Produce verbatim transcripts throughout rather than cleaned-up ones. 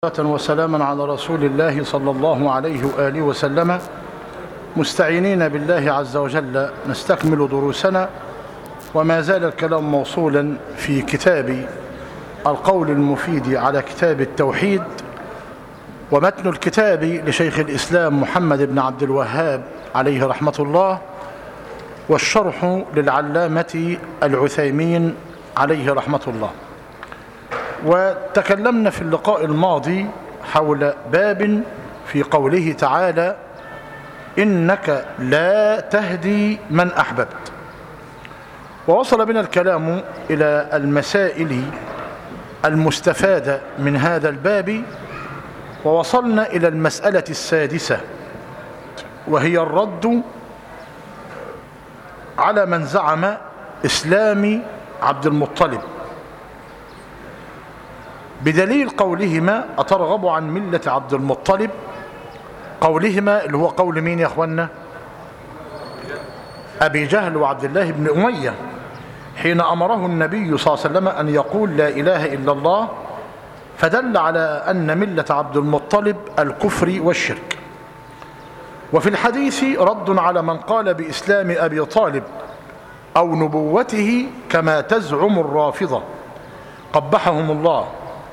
وسلاما على رسول الله صلى الله عليه وآله وسلم، مستعينين بالله عز وجل نستكمل دروسنا، وما زال الكلام موصولا في كتاب القول المفيد على كتاب التوحيد، ومتن الكتاب لشيخ الإسلام محمد بن عبد الوهاب عليه رحمة الله، والشرح للعلامة العثيمين عليه رحمة الله. وتكلمنا في اللقاء الماضي حول باب في قوله تعالى: إنك لا تهدي من أحببت. ووصل بنا الكلام إلى المسائل المستفادة من هذا الباب، ووصلنا إلى المسألة السادسة، وهي الرد على من زعم إسلام عبد المطلب بدليل قولهما: أترغب عن ملة عبد المطلب. قولهما اللي هو قول مين يا أخوانا؟ أبي جهل وعبد الله بن أمية، حين أمره النبي صلى الله عليه وسلم أن يقول لا إله إلا الله، فدل على أن ملة عبد المطلب الكفر والشرك. وفي الحديث رد على من قال بإسلام أبي طالب أو نبوته كما تزعم الرافضة قبحهم الله،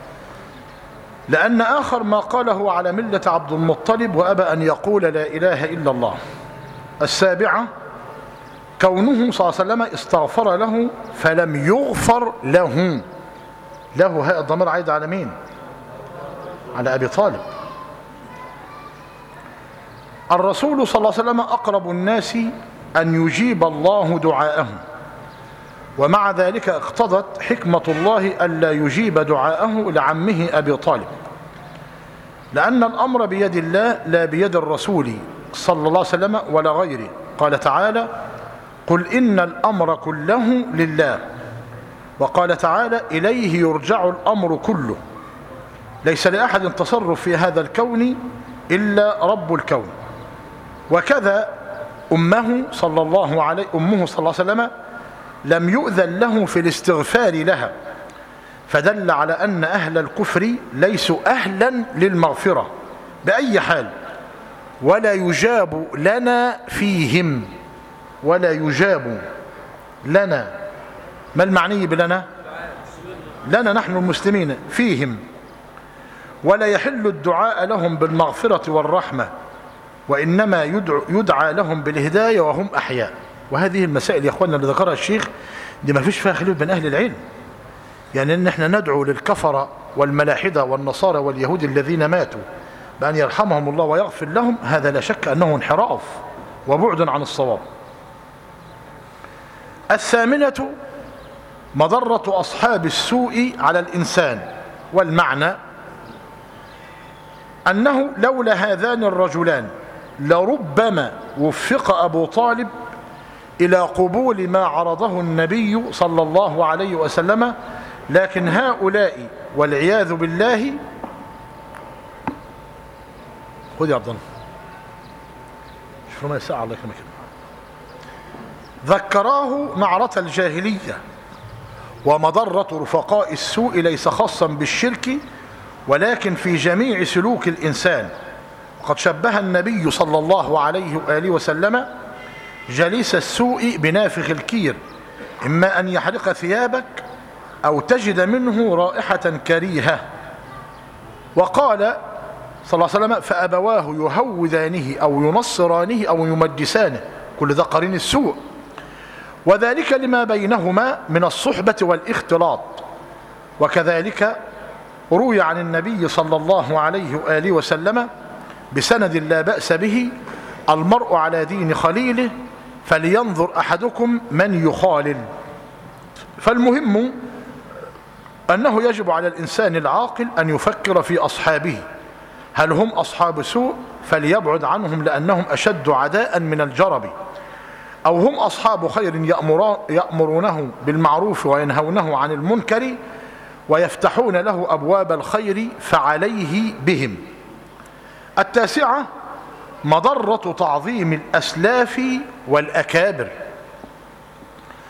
لأن آخر ما قاله على ملة عبد المطلب وأبى أن يقول لا إله إلا الله. السابعة كونه صلى الله عليه وسلم استغفر له فلم يغفر له. له هذا الضمير عايد على مين؟ على أبي طالب. الرسول صلى الله عليه وسلم أقرب الناس أن يجيب الله دعاءه، ومع ذلك اقتضت حكمة الله ألا يجيب دعاءه لعمه أبي طالب، لأن الأمر بيد الله لا بيد الرسول صلى الله عليه وسلم ولا غيره. قال تعالى: قل إن الأمر كله لله. وقال تعالى: إليه يرجع الأمر كله، ليس لأحد تصرف في هذا الكون إلا رب الكون. وكذا أمه صلى الله عليه أمه صلى الله عليه وسلم لم يؤذن له في الاستغفار لها، فدل على أن أهل الكفر ليسوا أهلا للمغفرة بأي حال، ولا يجاب لنا فيهم. ولا يجاب لنا، ما المعني بلنا؟ لنا نحن المسلمين فيهم. ولا يحل الدعاء لهم بالمغفرة والرحمة، وإنما يدعى, يدعى لهم بالهداية وهم أحياء. وهذه المسائل يا أخوانا اللي ذكرها الشيخ دي ما فيش فيها خلاف بين أهل العلم، يعني إن احنا ندعو للكفرة والملاحدة والنصارى واليهود الذين ماتوا بأن يرحمهم الله ويغفر لهم، هذا لا شك أنه انحراف وبعد عن الصواب. الثامنة مضرة أصحاب السوء على الإنسان، والمعنى أنه لولا هذان الرجلان لربما وفق أبو طالب إلى قبول ما عرضه النبي صلى الله عليه وسلم، لكن هؤلاء والعياذ بالله. خذ يا عبد الله، شوف ما ساعة الله يكرمك. ذكراه نعرة الجاهلية، ومضرة رفقاء السوء ليس خاصا بالشرك ولكن في جميع سلوك الإنسان. وقد شبه النبي صلى الله عليه وآله وسلم جليس السوء بنافخ الكير، إما أن يحرق ثيابك أو تجد منه رائحة كريهة. وقال صلى الله عليه وسلم: فأبواه يهودانه أو ينصرانه أو يمجسانه. كل ده قرين السوء، وذلك لما بينهما من الصحبة والاختلاط. وكذلك روي عن النبي صلى الله عليه وآله وسلم بسند لا بأس به: المرء على دين خليله فلينظر أحدكم من يخالل. فالمهم أنه يجب على الإنسان العاقل أن يفكر في أصحابه، هل هم أصحاب سوء فليبعد عنهم لأنهم أشد عداء من الجرب، أو هم أصحاب خير يأمرونه بالمعروف وينهونه عن المنكر ويفتحون له أبواب الخير فعليه بهم. التاسعة مضرة تعظيم الأسلاف والأكابر،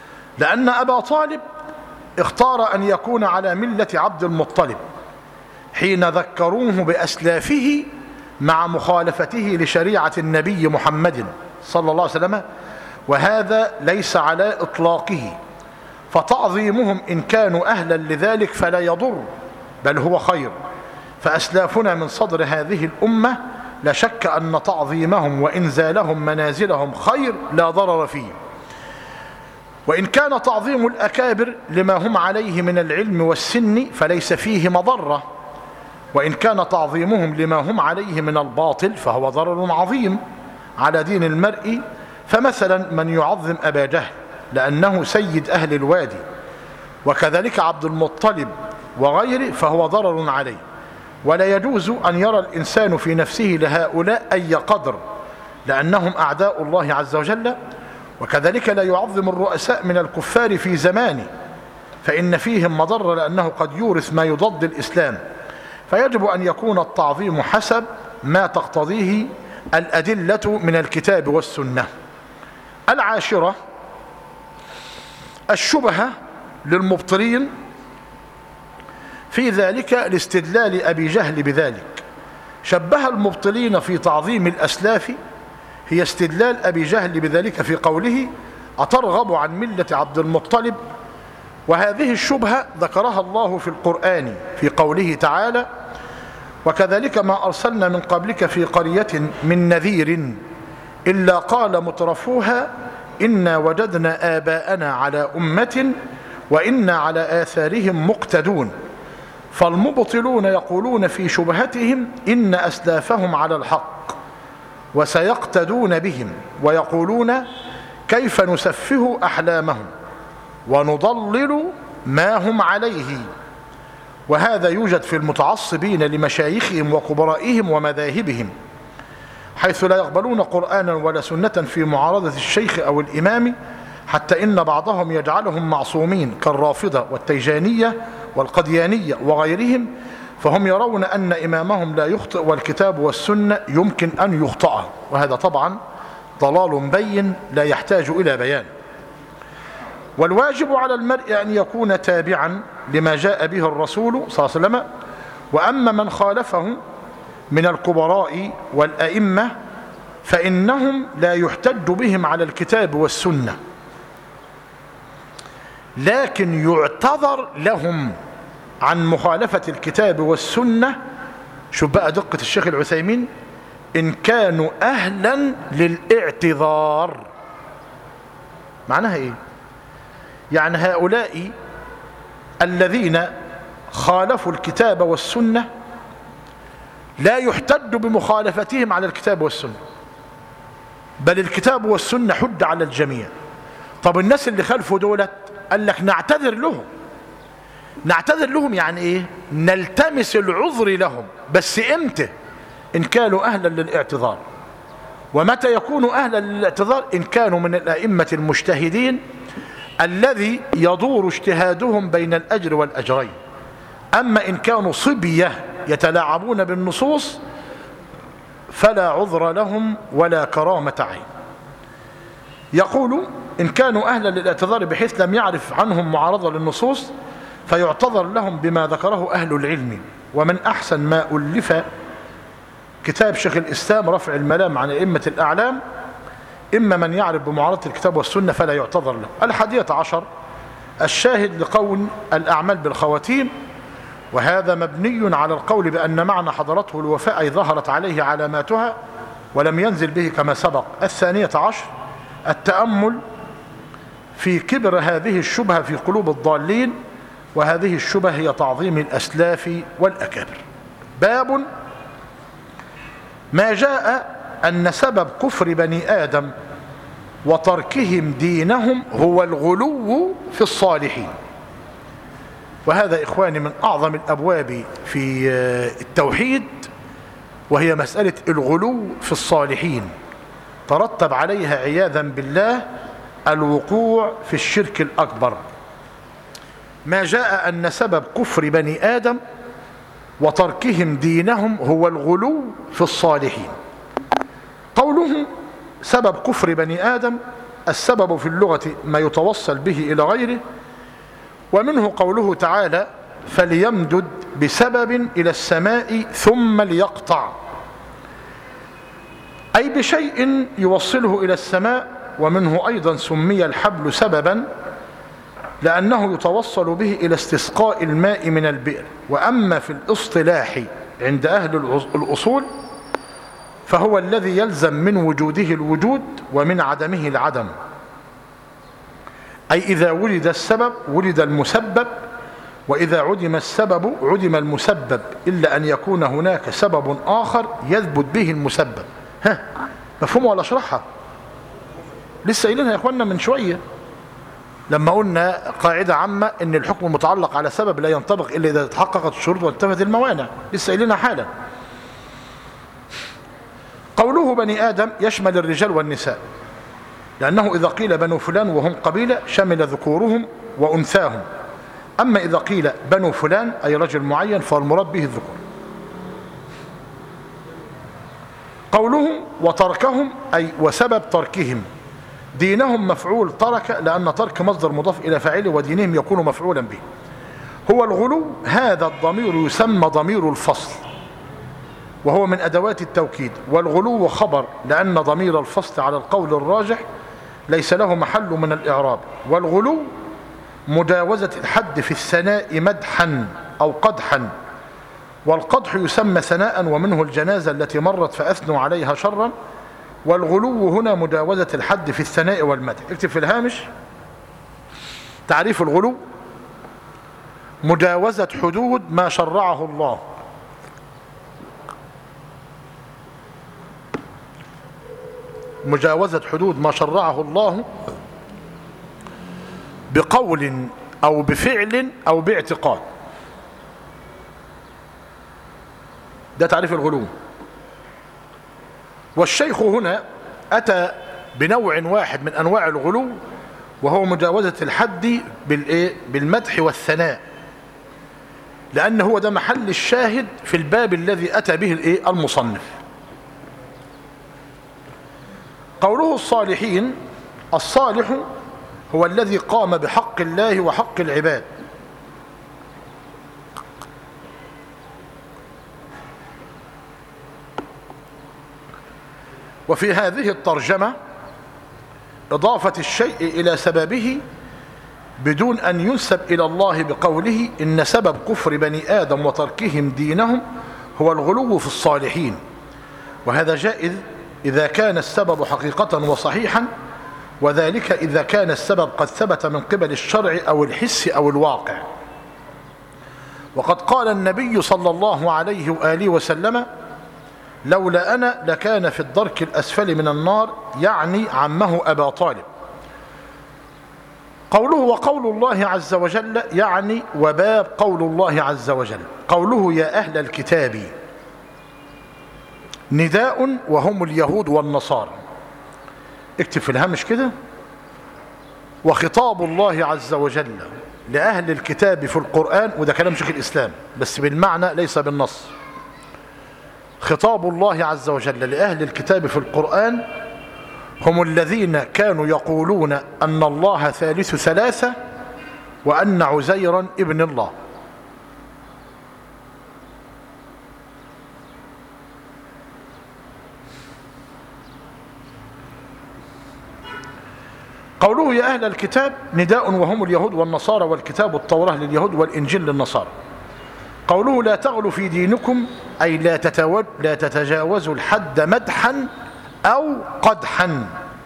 لأن أبا طالب اختار أن يكون على ملة عبد المطلب حين ذكروه بأسلافه مع مخالفته لشريعة النبي محمد صلى الله عليه وسلم، وهذا ليس على إطلاقه، فتعظيمهم إن كانوا أهلا لذلك فلا يضر بل هو خير. فأسلافنا من صدر هذه الأمة لا شك أن تعظيمهم وإنزالهم منازلهم خير لا ضرر فيه. وإن كان تعظيم الأكابر لما هم عليه من العلم والسن فليس فيه مضرة، وإن كان تعظيمهم لما هم عليه من الباطل فهو ضرر عظيم على دين المرء. فمثلا من يعظم أبا جهل لأنه سيد أهل الوادي، وكذلك عبد المطلب وغيره، فهو ضرر عليه، ولا يجوز أن يرى الإنسان في نفسه لهؤلاء أي قدر لأنهم أعداء الله عز وجل. وكذلك لا يعظم الرؤساء من الكفار في زمانه، فإن فيهم مضرة لأنه قد يورث ما يضد الإسلام. فيجب أن يكون التعظيم حسب ما تقتضيه الأدلة من الكتاب والسنة. العاشرة الشبهة للمبطلين في ذلك لاستدلال أبي جهل بذلك. شبه المبطلين في تعظيم الأسلاف هي استدلال أبي جهل بذلك في قوله أترغب عن ملة عبد المطلب. وهذه الشبهة ذكرها الله في القرآن في قوله تعالى وكذلك ما أرسلنا من قبلك في قرية من نذير إلا قال مترفوها إنا وجدنا آباءنا على أمة وإنا على آثارهم مقتدون. فالمبطلون يقولون في شبهتهم إن أسلافهم على الحق وسيقتدون بهم، ويقولون كيف نسفه أحلامهم ونضلل ما هم عليه. وهذا يوجد في المتعصبين لمشايخهم وكبرائهم ومذاهبهم، حيث لا يقبلون قرآنا ولا سنة في معارضة الشيخ أو الإمام، حتى إن بعضهم يجعلهم معصومين كالرافضة والتيجانية والقديانية وغيرهم، فهم يرون أن إمامهم لا يخطئ والكتاب والسنة يمكن أن يخطئ، وهذا طبعا ضلال بين لا يحتاج إلى بيان. والواجب على المرء أن يكون تابعا لما جاء به الرسول صلى الله عليه وسلم. وأما من خالفه من الكبراء والأئمة فإنهم لا يحتج بهم على الكتاب والسنة، لكن يعتذر لهم عن مخالفة الكتاب والسنة. شوف بقى دقة الشيخ العثيمين، إن كانوا أهلا للاعتذار. معناها إيه؟ يعني هؤلاء الذين خالفوا الكتاب والسنة لا يحتج بمخالفتهم على الكتاب والسنة، بل الكتاب والسنة حج على الجميع. طب الناس اللي خالفوا دولت قال لك نعتذر لهم. نعتذر لهم يعني ايه؟ نلتمس العذر لهم، بس امتى؟ ان كانوا اهلا للاعتذار. ومتى يكونوا اهلا للاعتذار؟ ان كانوا من الائمة المجتهدين الذي يدور اجتهادهم بين الاجر والاجرين. اما ان كانوا صبية يتلاعبون بالنصوص فلا عذر لهم ولا كرامة عين. يقول إن كانوا أهلا للاعتذار بحيث لم يعرف عنهم معارضة للنصوص فيعتذر لهم بما ذكره أهل العلم. ومن أحسن ما ألف كتاب شيخ الإسلام رفع الملام عن أئمة الأعلام، إما من يعرف بمعارضة الكتاب والسنة فلا يعتذر له. الحادية عشر الشاهد لقول الأعمال بالخواتيم، وهذا مبني على القول بأن معنى حضرته الوفاء أي ظهرت عليه علاماتها ولم ينزل به كما سبق. الثانية عشر التأمل في كبر هذه الشبهة في قلوب الضالين، وهذه الشبهة هي تعظيم الأسلاف والأكابر. باب ما جاء أن سبب كفر بني آدم وتركهم دينهم هو الغلو في الصالحين. وهذا إخواني من أعظم الأبواب في التوحيد، وهي مسألة الغلو في الصالحين ترتب عليها عياذا بالله الوقوع في الشرك الأكبر. ما جاء أن سبب كفر بني آدم وتركهم دينهم هو الغلو في الصالحين. قوله سبب كفر بني آدم، السبب في اللغة ما يتوصل به إلى غيره، ومنه قوله تعالى فليمدد بسبب إلى السماء ثم ليقطع، أي بشيء يوصله إلى السماء. ومنه أيضا سمي الحبل سببا لأنه يتوصل به إلى استسقاء الماء من البئر. وأما في الاصطلاح عند أهل الأصول فهو الذي يلزم من وجوده الوجود ومن عدمه العدم، أي إذا ولد السبب ولد المسبب، وإذا عدم السبب عدم المسبب، إلا أن يكون هناك سبب آخر يثبت به المسبب. ها مفهوم ولا أشرحها؟ لسه قايلينها يا إخواننا من شوية لما قلنا قاعدة عامة إن الحكم المتعلق على سبب لا ينطبق إلا إذا تحققت الشروط وانتفت الموانع. لسه قايلينها حالا. قوله بني آدم يشمل الرجال والنساء، لأنه إذا قيل بنو فلان وهم قبيلة شمل ذكورهم وأنثاهم. أما إذا قيل بنو فلان أي رجل معين فالمراد به الذكور. قولهم وتركهم أي وسبب تركهم. دينهم مفعول ترك، لأن ترك مصدر مضاف إلى فاعله، ودينهم يكون مفعولا به. هو الغلو. هذا الضمير يسمى ضمير الفصل وهو من أدوات التوكيد، والغلو خبر لأن ضمير الفصل على القول الراجح ليس له محل من الإعراب. والغلو مجاوزة الحد في الثناء مدحا أو قدحا، والقدح يسمى ثناء، ومنه الجنازة التي مرت فأثنوا عليها شرا. والغلو هنا مجاوزة الحد في الثناء والمدح. اكتب في الهامش تعريف الغلو: مجاوزة حدود ما شرعه الله، مجاوزة حدود ما شرعه الله بقول أو بفعل أو باعتقاد. ده تعريف الغلو. والشيخ هنا أتى بنوع واحد من أنواع الغلو، وهو مجاوزة الحد بالمدح والثناء، لأن هو ده محل الشاهد في الباب الذي أتى به المصنف. قوله الصالحين: الصالح هو الذي قام بحق الله وحق العباد. وفي هذه الترجمة إضافة الشيء إلى سببه بدون أن ينسب إلى الله بقوله إن سبب كفر بني آدم وتركهم دينهم هو الغلو في الصالحين. وهذا جائز إذا كان السبب حقيقة وصحيحا، وذلك إذا كان السبب قد ثبت من قبل الشرع أو الحس أو الواقع. وقد قال النبي صلى الله عليه وآله وسلم: لولا أنا لكان في الدرك الأسفل من النار، يعني عمه أبا طالب. قوله وقول الله عز وجل يعني وباب قول الله عز وجل. قوله يا أهل الكتاب نداء وهم اليهود والنصارى. اكتب في الهامش كده: وخطاب الله عز وجل لأهل الكتاب في القرآن، وده كلام شيخ الإسلام بس بالمعنى ليس بالنص. خطاب الله عز وجل لأهل الكتاب في القرآن هم الذين كانوا يقولون أن الله ثالث ثلاثة وأن عزيرا ابن الله. قوله يا أهل الكتاب نداء وهم اليهود والنصارى، والكتاب التوراة لليهود والإنجيل للنصارى. قوله لا تغلوا في دينكم أي لا لا تتجاوزوا الحد مدحا أو قدحا.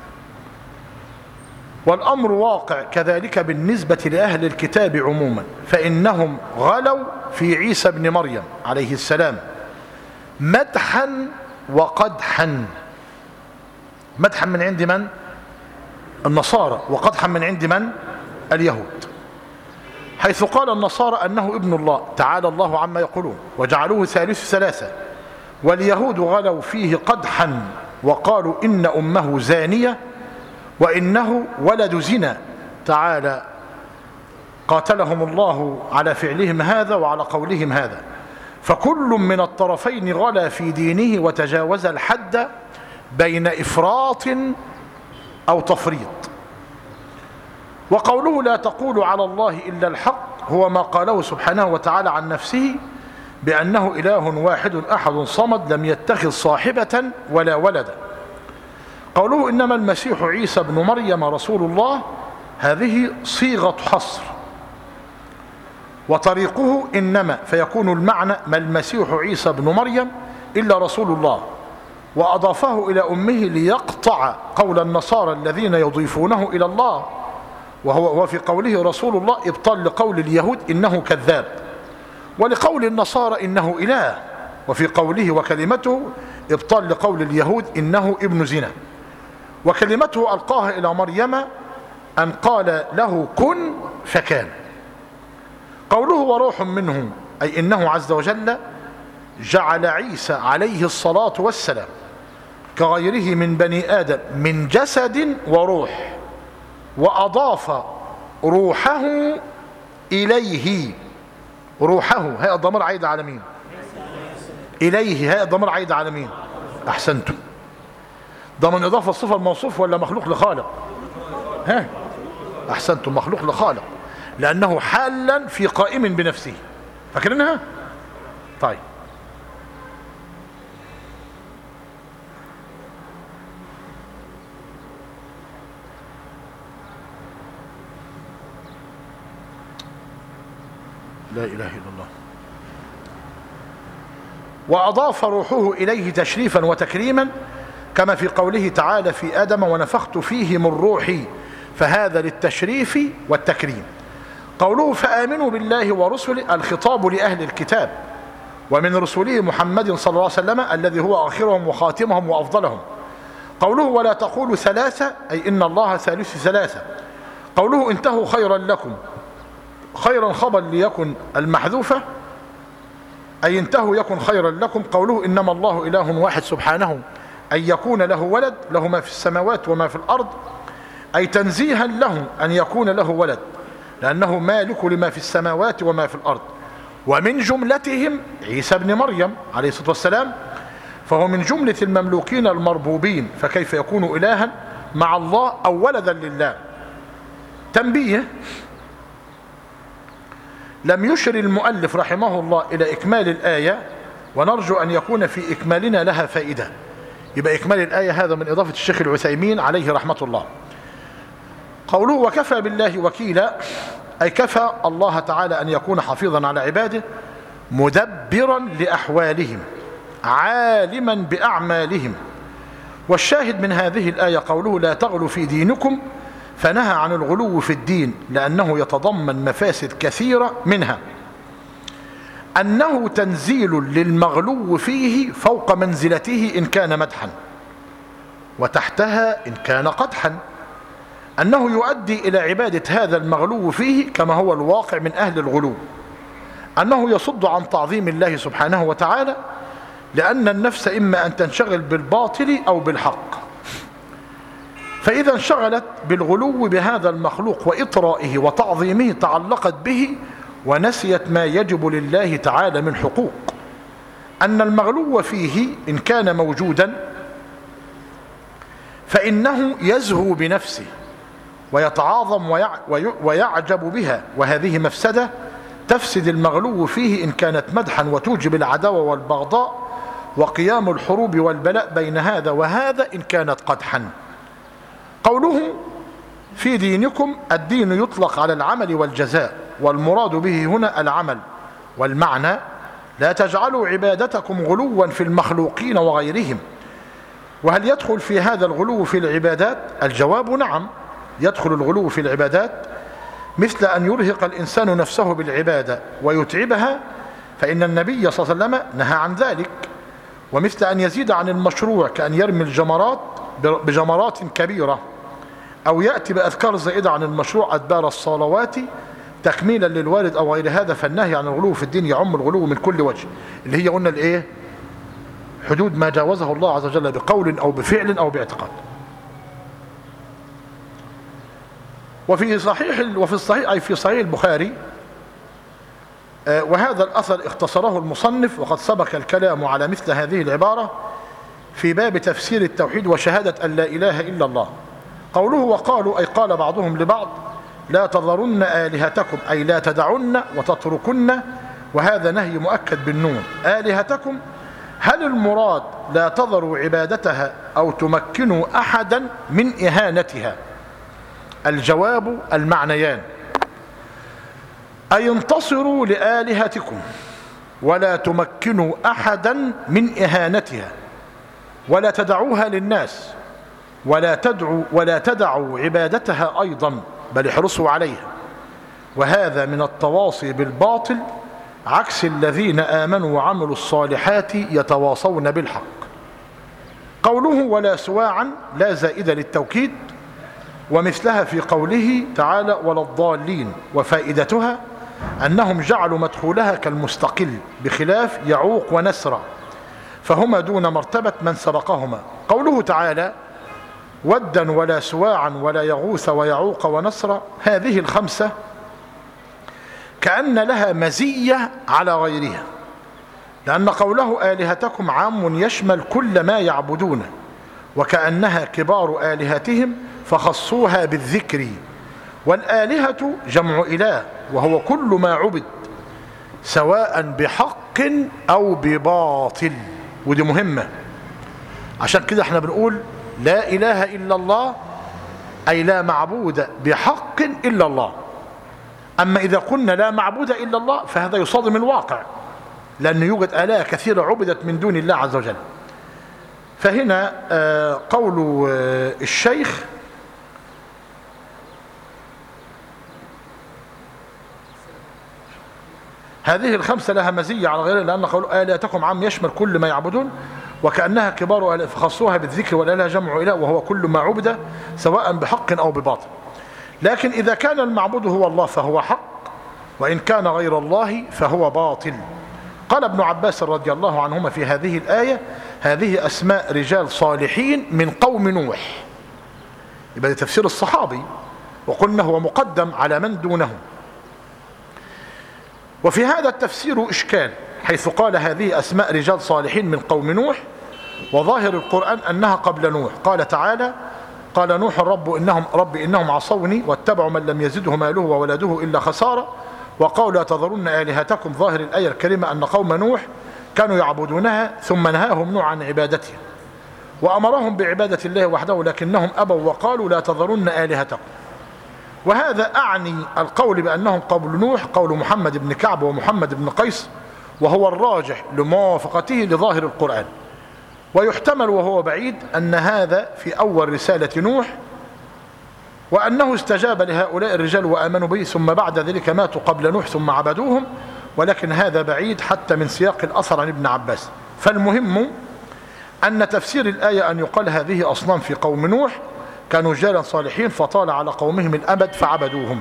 والأمر واقع كذلك بالنسبة لأهل الكتاب عموما، فإنهم غلوا في عيسى بن مريم عليه السلام مدحا وقدحا. مدحا من عند من؟ النصارى، وقدحا من عند من؟ اليهود، حيث قال النصارى أنه ابن الله تعالى الله عما يقولون وجعلوه ثالث ثلاثة. واليهود غلوا فيه قدحا وقالوا إن أمه زانية وإنه ولد زنا تعالى قاتلهم الله على فعلهم هذا وعلى قولهم هذا. فكل من الطرفين غلا في دينه وتجاوز الحد بين إفراط أو تفريط. وقوله لا تقولوا على الله إلا الحق هو ما قاله سبحانه وتعالى عن نفسه بأنه إله واحد أحد صمد لم يتخذ صاحبة ولا ولدا. قوله إنما المسيح عيسى بن مريم رسول الله، هذه صيغة حصر، وطريقه إنما، فيكون المعنى ما المسيح عيسى بن مريم إلا رسول الله، وأضافه إلى أمه ليقطع قول النصارى الذين يضيفونه إلى الله، وهو وفي قوله رسول الله إبطال لقول اليهود إنه كذاب، ولقول النصارى إنه إله، وفي قوله وكلمته إبطال لقول اليهود إنه ابن زنا، وكلمته ألقاها إلى مريم أن قال له كن فكان. قوله وروح منه أي إنه عز وجل جعل عيسى عليه الصلاة والسلام كغيره من بني آدم من جسد وروح، وأضاف روحه إليه. روحه هي الضمير عايد على مين؟ إليه هي الضمير عايد على مين؟ أحسنتم. ده من إضافة الصفة الموصوف ولا مخلوق لخالق؟ ها أحسنتم، مخلوق لخالق، لأنه حالا في قائم بنفسه. فاكرينها؟ طيب لا إله إلا الله. وأضاف روحه إليه تشريفا وتكريما، كما في قوله تعالى في آدم ونفخت فيه من روحي، فهذا للتشريف والتكريم. قوله فآمنوا بالله ورسله، الخطاب لأهل الكتاب، ومن رسله محمد صلى الله عليه وسلم الذي هو آخرهم وخاتمهم وأفضلهم. قوله ولا تقولوا ثلاثة أي إن الله ثالث ثلاثة. قوله انتهوا خيرا لكم، خيرا خبر ليكن المحذوفة أي انتهوا يكن خيرا لكم. قوله إنما الله إله واحد سبحانه أن يكون له ولد، له ما في السماوات وما في الأرض، أي تنزيها له أن يكون له ولد، لأنه مالك لما في السماوات وما في الأرض. ومن جملتهم عيسى بن مريم عليه الصلاة والسلام، فهو من جملة المملوكين المربوبين، فكيف يكون إلها مع الله أو ولدا لله؟ تنبيه: لم يشر المؤلف رحمه الله إلى إكمال الآية، ونرجو أن يكون في إكمالنا لها فائدة. يبقى إكمال الآية هذا من إضافة الشيخ العثيمين عليه رحمة الله. قوله وكفى بالله وكيلا، أي كفى الله تعالى أن يكون حفيظا على عباده، مدبرا لأحوالهم، عالما بأعمالهم. والشاهد من هذه الآية قوله لا تغلوا في دينكم، فنهى عن الغلو في الدين لأنه يتضمن مفاسد كثيرة، منها أنه تنزيل للمغلو فيه فوق منزلته إن كان مدحا، وتحتها إن كان قدحا، أنه يؤدي إلى عبادة هذا المغلو فيه كما هو الواقع من أهل الغلو، أنه يصد عن تعظيم الله سبحانه وتعالى، لأن النفس إما أن تنشغل بالباطل أو بالحق، فإذا انشغلت بالغلو بهذا المخلوق وإطرائه وتعظيمه تعلقت به ونسيت ما يجب لله تعالى من حقوق. أن المغلو فيه إن كان موجودا فإنه يزهو بنفسه ويتعاظم ويعجب بها، وهذه مفسدة تفسد المغلو فيه إن كانت مدحا وتوجب العداوة والبغضاء وقيام الحروب والبلاء بين هذا وهذا إن كانت قدحا. قوله في دينكم، الدين يطلق على العمل والجزاء، والمراد به هنا العمل، والمعنى لا تجعلوا عبادتكم غلوا في المخلوقين وغيرهم. وهل يدخل في هذا الغلو في العبادات؟ الجواب نعم، يدخل الغلو في العبادات، مثل أن يرهق الإنسان نفسه بالعبادة ويتعبها، فإن النبي صلى الله عليه وسلم نهى عن ذلك. ومثل أن يزيد عن المشروع كأن يرمي الجمرات بجمرات كبيرة، أو يأتي بأذكار زائدة عن المشروع أدبار الصلوات تكميلا للوارد أو غير هذا. فالنهي عن الغلو في الدين يعم الغلو من كل وجه، اللي هي قلنا الإيه؟ حدود ما جاوزه الله عز وجل بقول أو بفعل أو باعتقاد. وفي صحيح وفي الصحيح أي في صحيح البخاري، وهذا الأثر اختصره المصنف، وقد سبق الكلام على مثل هذه العبارة في باب تفسير التوحيد وشهادة أن لا إله إلا الله. قوله وقالوا أي قال بعضهم لبعض لا تذرن آلهتكم أي لا تدعن وتتركن، وهذا نهي مؤكد بالنون. آلهتكم هل المراد لا تذروا عبادتها أو تمكنوا أحدا من إهانتها؟ الجواب المعنيان، أي انتصروا لآلهتكم ولا تمكنوا أحدا من إهانتها، ولا تدعوها للناس، ولا تدعوا ولا تدعوا عبادتها أيضا، بل احرصوا عليها. وهذا من التواصي بالباطل، عكس الذين آمنوا وعملوا الصالحات يتواصون بالحق. قوله ولا سواعا لا زائدة للتوكيد، ومثلها في قوله تعالى ولا الضالين، وفائدتها أنهم جعلوا مدخولها كالمستقل بخلاف يعوق ونسرا، فهما دون مرتبة من سبقهما. قوله تعالى ودا ولا سواعا ولا يغوث ويعوق ونسرا، هذه الخمسة كأن لها مزية على غيرها، لأن قوله آلهتكم عام يشمل كل ما يعبدونه، وكأنها كبار آلهتهم فخصوها بالذكر. والآلهة جمع إله، وهو كل ما عبد سواء بحق أو بباطل، ودي مهمة. عشان كده احنا بنقول لا إله إلا الله، أي لا معبود بحق إلا الله. أما إذا قلنا لا معبود إلا الله فهذا يصادم الواقع، لأن يوجد آلهة كثيرة عبدت من دون الله عز وجل. فهنا قول الشيخ هذه الخمسة لها مزية على غيرها، لأن قولوا آلهتكم عام يشمل كل ما يعبدون، وكأنها كبار آلهة فخصوها بالذكر، والآلهة جمع إله، وهو كل ما عبد سواء بحق أو بباطل. لكن إذا كان المعبود هو الله فهو حق، وإن كان غير الله فهو باطل. قال ابن عباس رضي الله عنهما في هذه الآية هذه أسماء رجال صالحين من قوم نوح، يبقى تفسير الصحابي، وقلنا هو مقدم على من دونه. وفي هذا التفسير إشكال، حيث قال هذه أسماء رجال صالحين من قوم نوح، وظاهر القرآن أنها قبل نوح. قال تعالى قال نوح رب إنهم, رب إنهم عصوني واتبعوا من لم يزده ماله وولده إلا خسارة، وقالوا لا تذرن آلهتكم. ظاهر الآية الكريمة أن قوم نوح كانوا يعبدونها ثم نهاهم نوح عن عبادتها، وأمرهم بعبادة الله وحده، لكنهم أبوا وقالوا لا تذرن آلهتكم. وهذا أعني القول بأنهم قبل نوح قول محمد بن كعب ومحمد بن قيس، وهو الراجح لموافقته لظاهر القرآن. ويحتمل وهو بعيد أن هذا في أول رسالة نوح، وأنه استجاب لهؤلاء الرجال وآمنوا به، ثم بعد ذلك ماتوا قبل نوح ثم عبدوهم، ولكن هذا بعيد حتى من سياق الأثر عن ابن عباس. فالمهم أن تفسير الآية أن يقال هذه أصنام في قوم نوح كانوا رجالا صالحين فطال على قومهم الأمد فعبدوهم.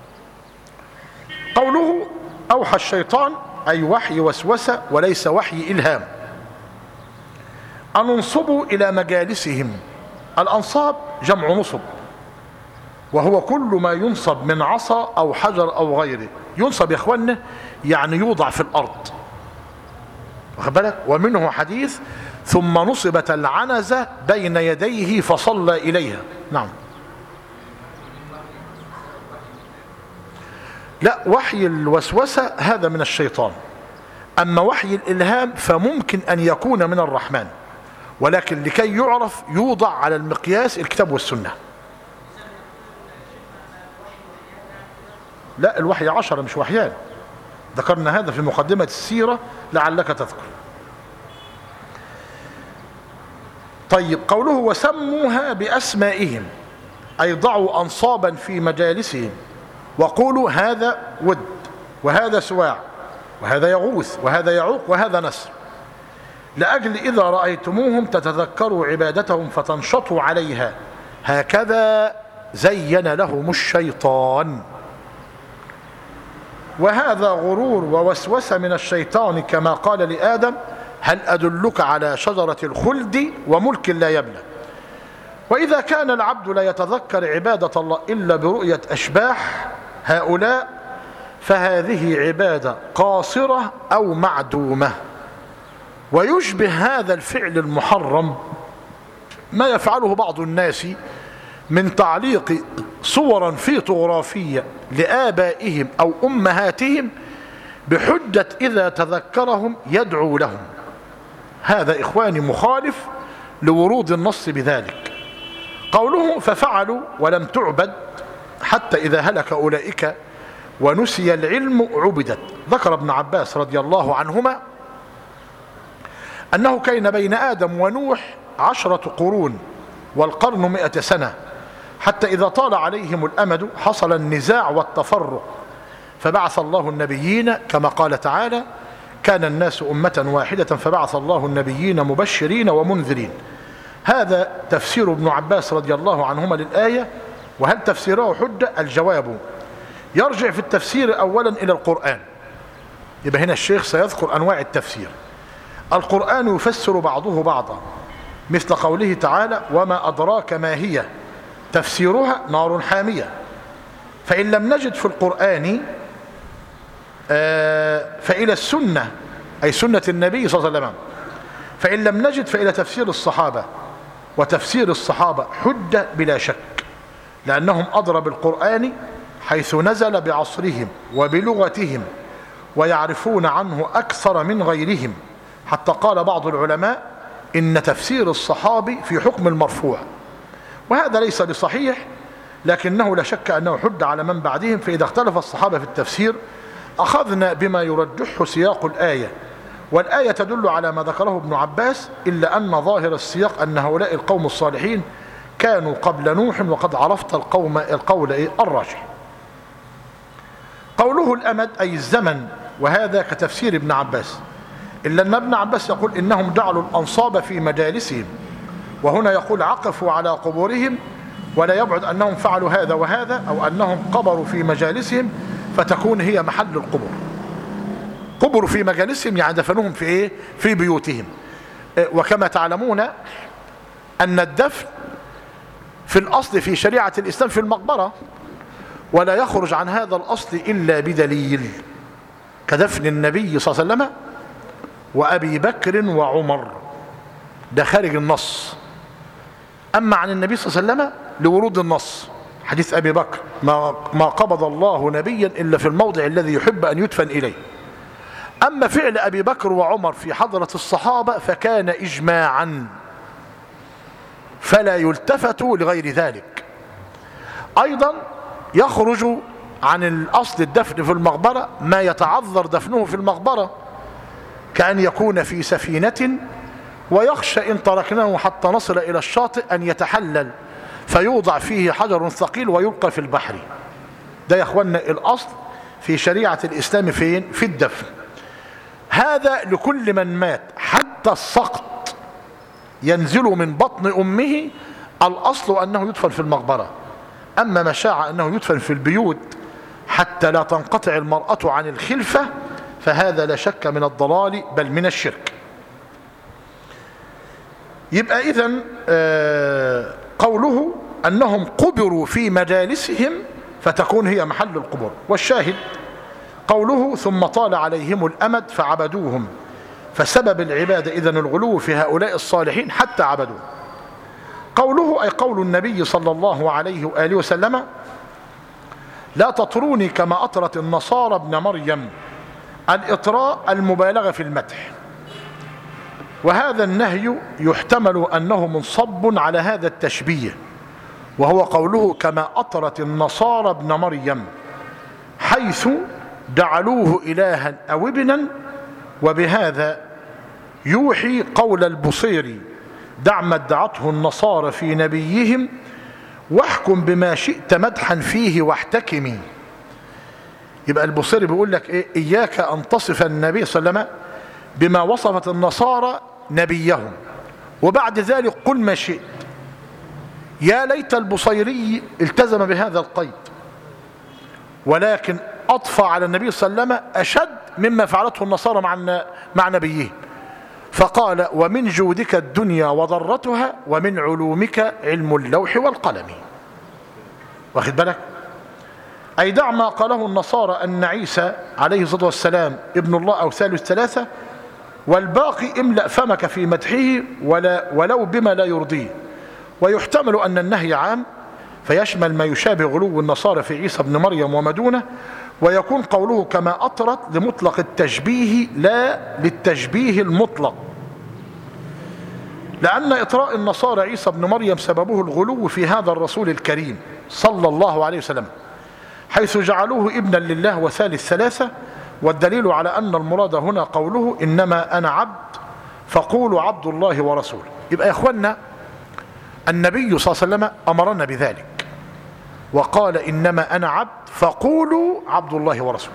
قوله أوحى الشيطان أي وحي وسوسة وليس وحي إلهام. أن انصبوا إلى مجالسهم. الأنصاب جمع نصب، وهو كل ما ينصب من عصا أو حجر أو غيره. ينصب يا إخواننا يعني يوضع في الأرض، واخد بالك؟ ومنه حديث ثم نصبت العنزة بين يديه فصلى إليها. نعم. لا، وحي الوسوسة هذا من الشيطان، أما وحي الإلهام فممكن أن يكون من الرحمن، ولكن لكي يعرف يوضع على المقياس الكتاب والسنة. لا، الوحي عشرة مش وحيان، ذكرنا هذا في مقدمة السيرة لعلك تذكر. طيب، قوله وسموها بأسمائهم أي ضعوا أنصابا في مجالسهم، وقولوا هذا ود وهذا سواع وهذا يغوث وهذا يعوق وهذا نسر، لأجل إذا رأيتموهم تتذكروا عبادتهم فتنشطوا عليها، هكذا زين لهم الشيطان. وهذا غرور ووسوسة من الشيطان، كما قال لآدم هل أدلك على شجرة الخلد وملك لا يبلى. وإذا كان العبد لا يتذكر عبادة الله إلا برؤية أشباح هؤلاء فهذه عبادة قاصرة أو معدومة. ويشبه هذا الفعل المحرم ما يفعله بعض الناس من تعليق صورا فيتوغرافية لآبائهم أو أمهاتهم بحجة إذا تذكرهم يدعو لهم. هذا إخواني مخالف لورود النص بذلك. قوله ففعلوا ولم تعبد حتى إذا هلك أولئك ونسي العلم عبدت. ذكر ابن عباس رضي الله عنهما أنه كان بين آدم ونوح عشرة قرون والقرن مئة سنة، حتى إذا طال عليهم الأمد حصل النزاع والتفرق، فبعث الله النبيين كما قال تعالى كان الناس أمة واحدة فبعث الله النبيين مبشرين ومنذرين. هذا تفسير ابن عباس رضي الله عنهما للآية. وهل تفسيره حجة؟ الجواب يرجع في التفسير أولا إلى القرآن. يبقى هنا الشيخ سيذكر أنواع التفسير. القرآن يفسر بعضه بعضا، مثل قوله تعالى وما أدراك ما هي، تفسيرها نار حامية. فإن لم نجد في القرآن فإلى السنة أي سنة النبي صلى الله عليه وسلم، فإن لم نجد فإلى تفسير الصحابة، وتفسير الصحابة حجة بلا شك، لأنهم أدرى بالقرآن حيث نزل بعصرهم وبلغتهم ويعرفون عنه أكثر من غيرهم، حتى قال بعض العلماء إن تفسير الصحابي في حكم المرفوع، وهذا ليس بصحيح، لكنه لا شك أنه حج على من بعدهم. فإذا اختلف الصحابة في التفسير أخذنا بما يرجحه سياق الآية، والآية تدل على ما ذكره ابن عباس، إلا أن ظاهر السياق أن هؤلاء القوم الصالحين كانوا قبل نوح، وقد عرفت القوم القول الراجح. قوله الأمد أي الزمن، وهذا كتفسير ابن عباس، إلا أن ابن عباس يقول إنهم جعلوا الأنصاب في مجالسهم، وهنا يقول عقفوا على قبورهم، ولا يبعد أنهم فعلوا هذا وهذا، أو أنهم قبروا في مجالسهم فتكون هي محل القبور. قبروا في مجالسهم يعني دفنوهم في إيه؟ في بيوتهم. وكما تعلمون أن الدفن في الأصل في شريعة الإسلام في المقبرة، ولا يخرج عن هذا الأصل إلا بدليل، كدفن النبي صلى الله عليه وسلم وأبي بكر وعمر، ده خارج النص. أما عن النبي صلى الله عليه وسلم لورود النص، حديث أبي بكر ما, ما قبض الله نبيا إلا في الموضع الذي يحب أن يدفن إليه. أما فعل أبي بكر وعمر في حضرة الصحابة فكان إجماعا، فلا يلتفت لغير ذلك. أيضا يخرج عن الأصل الدفن في المقبرة ما يتعذر دفنه في المقبرة، كأن يكون في سفينة ويخشى إن تركناه حتى نصل إلى الشاطئ أن يتحلل فيوضع فيه حجر ثقيل ويلقى في البحر. ده يا أخوانا الأصل في شريعة الإسلام فين؟ في الدفن. هذا لكل من مات، حتى السقط ينزل من بطن أمه الأصل أنه يدفن في المقبرة. أما ما شاع أنه يدفن في البيوت حتى لا تنقطع المرأة عن الخلفة فهذا لا شك من الضلال بل من الشرك. يبقى إذن آه قوله أنهم قبروا في مجالسهم فتكون هي محل القبور. والشاهد قوله ثم طال عليهم الأمد فعبدوهم، فسبب العبادة إذن الغلو في هؤلاء الصالحين حتى عبدوه. قوله أي قول النبي صلى الله عليه وآله وسلم لا تطروني كما أطرت النصارى ابن مريم. الإطراء المبالغة في المدح، وهذا النهي يحتمل أنه منصب على هذا التشبيه، وهو قوله كما أطرت النصارى ابن مريم، حيث جعلوه إلها أو ابنا. وبهذا يوحي قول البصيري دع ما ادعته النصارى في نبيهم واحكم بما شئت مدحا فيه واحتكمي. يبقى البصيري بيقول لك إيه؟ إياك أن تصف النبي صلى الله عليه وسلم بما وصفت النصارى نبيهم، وبعد ذلك قل ما شئت. يا ليت البصيري التزم بهذا القيد، ولكن أطفى على النبي صلى الله عليه وسلم أشد مما فعلته النصارى مع مع نبيه، فقال ومن جودك الدنيا وضرتها ومن علومك علم اللوح والقلم. واخد بالك؟ أي دع ما قاله النصارى أن عيسى عليه الصلاة والسلام ابن الله أو ثالث ثلاثة، والباقي املأ فمك في مدحه ولا ولو بما لا يرضيه. ويحتمل أن النهي عام، فيشمل ما يشابه غلو النصارى في عيسى بن مريم وما دونه، ويكون قوله كما أطرت لمطلق التشبيه لا للتشبيه المطلق، لأن إطراء النصارى عيسى بن مريم سببه الغلو في هذا الرسول الكريم صلى الله عليه وسلم، حيث جعلوه ابنا لله وثالث ثلاثة. والدليل على أن المراد هنا قوله إنما أنا عبد فقولوا عبد الله ورسوله. يبقى يا إخوانا النبي صلى الله عليه وسلم أمرنا بذلك وقال إنما أنا عبد فقولوا عبد الله ورسوله.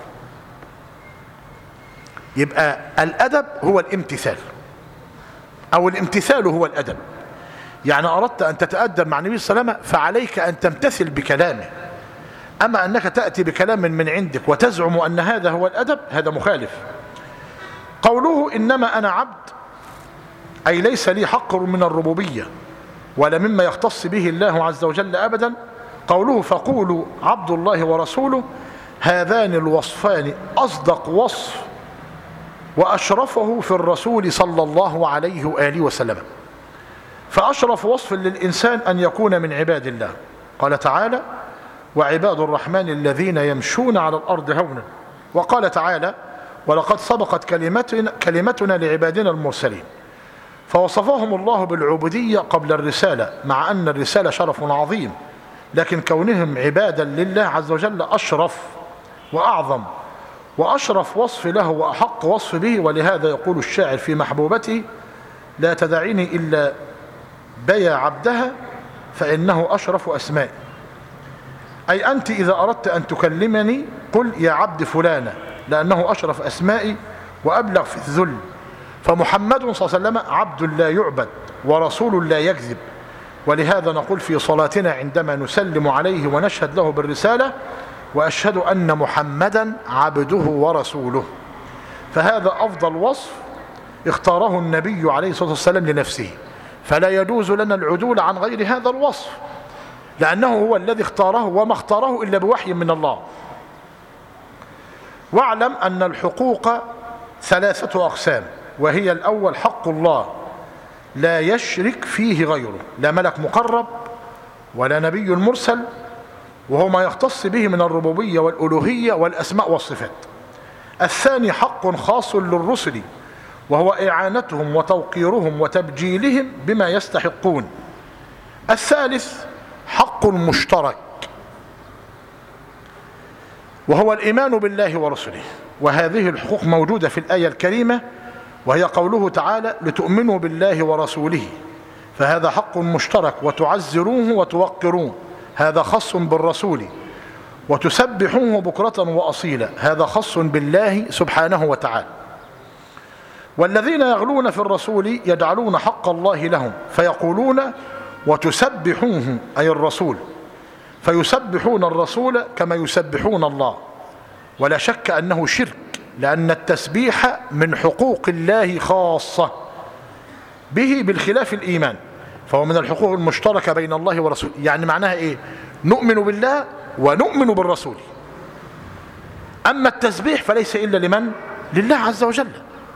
يبقى الأدب هو الامتثال، أو الامتثال هو الأدب. يعني أردت أن تتأدب مع النبي صلى الله عليه وسلم فعليك أن تمتثل بكلامه. أما أنك تأتي بكلام من عندك وتزعم أن هذا هو الأدب، هذا مخالف. قوله إنما أنا عبد أي ليس لي حق من الربوبية ولا مما يختص به الله عز وجل أبدا. قوله فقولوا عبد الله ورسوله، هذان الوصفان أصدق وصف وأشرفه في الرسول صلى الله عليه وآله وسلم. فأشرف وصف للإنسان أن يكون من عباد الله. قال تعالى وعباد الرحمن الذين يمشون على الأرض هونا. وقال تعالى ولقد سبقت كلمتنا, كلمتنا لعبادنا المرسلين. فوصفهم الله بالعبودية قبل الرسالة، مع أن الرسالة شرف عظيم، لكن كونهم عبادا لله عز وجل أشرف وأعظم، وأشرف وصف له وأحق وصف به. ولهذا يقول الشاعر في محبوبته لا تدعيني إلا بيا عبدها فإنه أشرف أسمائي. أي أنت إذا أردت أن تكلمني قل يا عبد فلانة، لأنه أشرف أسمائي وأبلغ في الذل. فمحمد صلى الله عليه وسلم عبد لا يعبد ورسول لا يكذب. ولهذا نقول في صلاتنا عندما نسلم عليه ونشهد له بالرسالة وأشهد أن محمدا عبده ورسوله. فهذا أفضل وصف اختاره النبي عليه الصلاة والسلام لنفسه، فلا يجوز لنا العدول عن غير هذا الوصف، لأنه هو الذي اختاره وما اختاره إلا بوحي من الله. واعلم أن الحقوق ثلاثة أقسام، وهي الأول حق الله لا يشرك فيه غيره، لا ملك مقرب ولا نبي مرسل، وهو ما يختص به من الربوبية والألوهية والأسماء والصفات. الثاني حق خاص للرسل، وهو إعانتهم وتوقيرهم وتبجيلهم بما يستحقون. الثالث حق مشترك، وهو الإيمان بالله ورسله. وهذه الحقوق موجودة في الآية الكريمة، وهي قوله تعالى لتؤمنوا بالله ورسوله، فهذا حق مشترك، وتعزروه وتوقروه، هذا خاص بالرسول، وتسبحوه بكرة وأصيلا، هذا خاص بالله سبحانه وتعالى. والذين يغلون في الرسول يجعلون حق الله لهم فيقولون وتسبحوه أي الرسول، فيسبحون الرسول كما يسبحون الله. ولا شك أنه شرك، لأن التسبيح من حقوق الله خاصة به بالخلاف الإيمان، فهو من الحقوق المشتركة بين الله ورسوله. يعني معناها إيه؟ نؤمن بالله ونؤمن بالرسول. أما التسبيح فليس إلا لمن؟ لله عز وجل.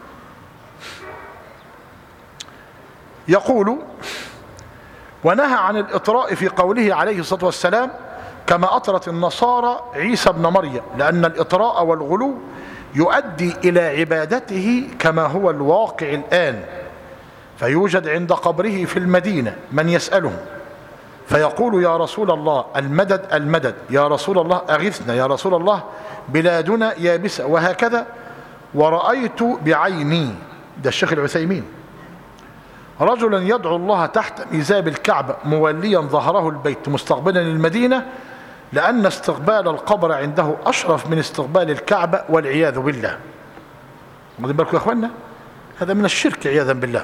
يقول ونهى عن الإطراء في قوله عليه الصلاة والسلام كما أطرت النصارى عيسى بن مريم، لأن الإطراء والغلو يؤدي إلى عبادته كما هو الواقع الآن. فيوجد عند قبره في المدينة من يسأله فيقول يا رسول الله المدد المدد، يا رسول الله أغثنا، يا رسول الله بلادنا يابسة، وهكذا. ورأيت بعيني، ده الشيخ العثيمين، رجلا يدعو الله تحت ميزاب الكعبة موليا ظهره البيت مستقبلا المدينة، لأن استقبال القبر عنده أشرف من استقبال الكعبة والعياذ بالله. واخدين بالكم يا أخوانا؟ هذا من الشرك عياذا بالله.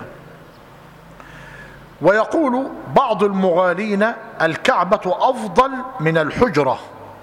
ويقول بعض المغالين الكعبة أفضل من الحجرة،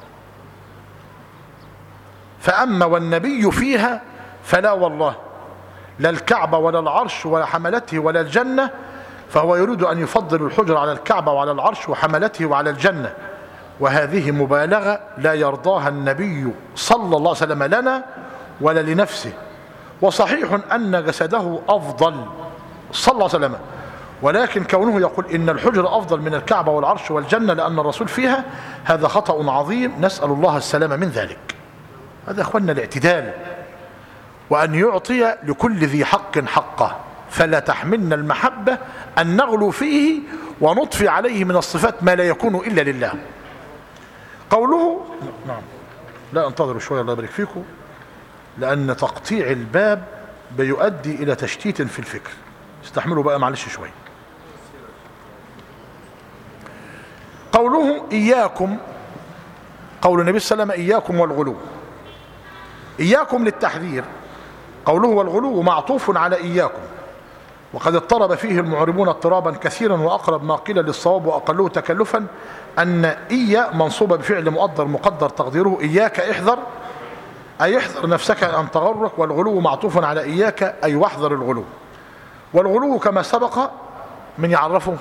فأما والنبي فيها فلا والله، لا الكعبة ولا العرش ولا حملته ولا الجنة، فهو يريد أن يفضل الحجرة على الكعبة وعلى العرش وحملته وعلى الجنة، وهذه مبالغة لا يرضاها النبي صلى الله عليه وسلم لنا ولا لنفسه. وصحيح أن جسده أفضل صلى الله عليه وسلم، ولكن كونه يقول إن الحجرة أفضل من الكعبة والعرش والجنة لأن الرسول فيها، هذا خطأ عظيم، نسأل الله السلامة من ذلك. هذا أخوانا الاعتدال، وأن يعطي لكل ذي حق حقه، فلا تحملنا المحبة أن نغلو فيه ونضفي عليه من الصفات ما لا يكون إلا لله. قوله نعم، لا انتظروا شوية الله يبارك فيكم، لأن تقطيع الباب بيؤدي إلى تشتيت في الفكر، استحملوا بقى معلش شوية. قوله إياكم، قول النبي صلى الله عليه وسلم إياكم والغلو، إياكم للتحذير، قوله والغلو معطوف على إياكم، وقد اضطرب فيه المعربون اضطرابا كثيرا، وأقرب ما قيل للصواب وأقله تكلفا أن إيا منصوبة بفعل مقدر مقدر تقديره إياك احذر، أي احذر نفسك أن تغرك، والغلو معطوف على إياك أي واحذر الغلو. والغلو كما سبق من يعرفه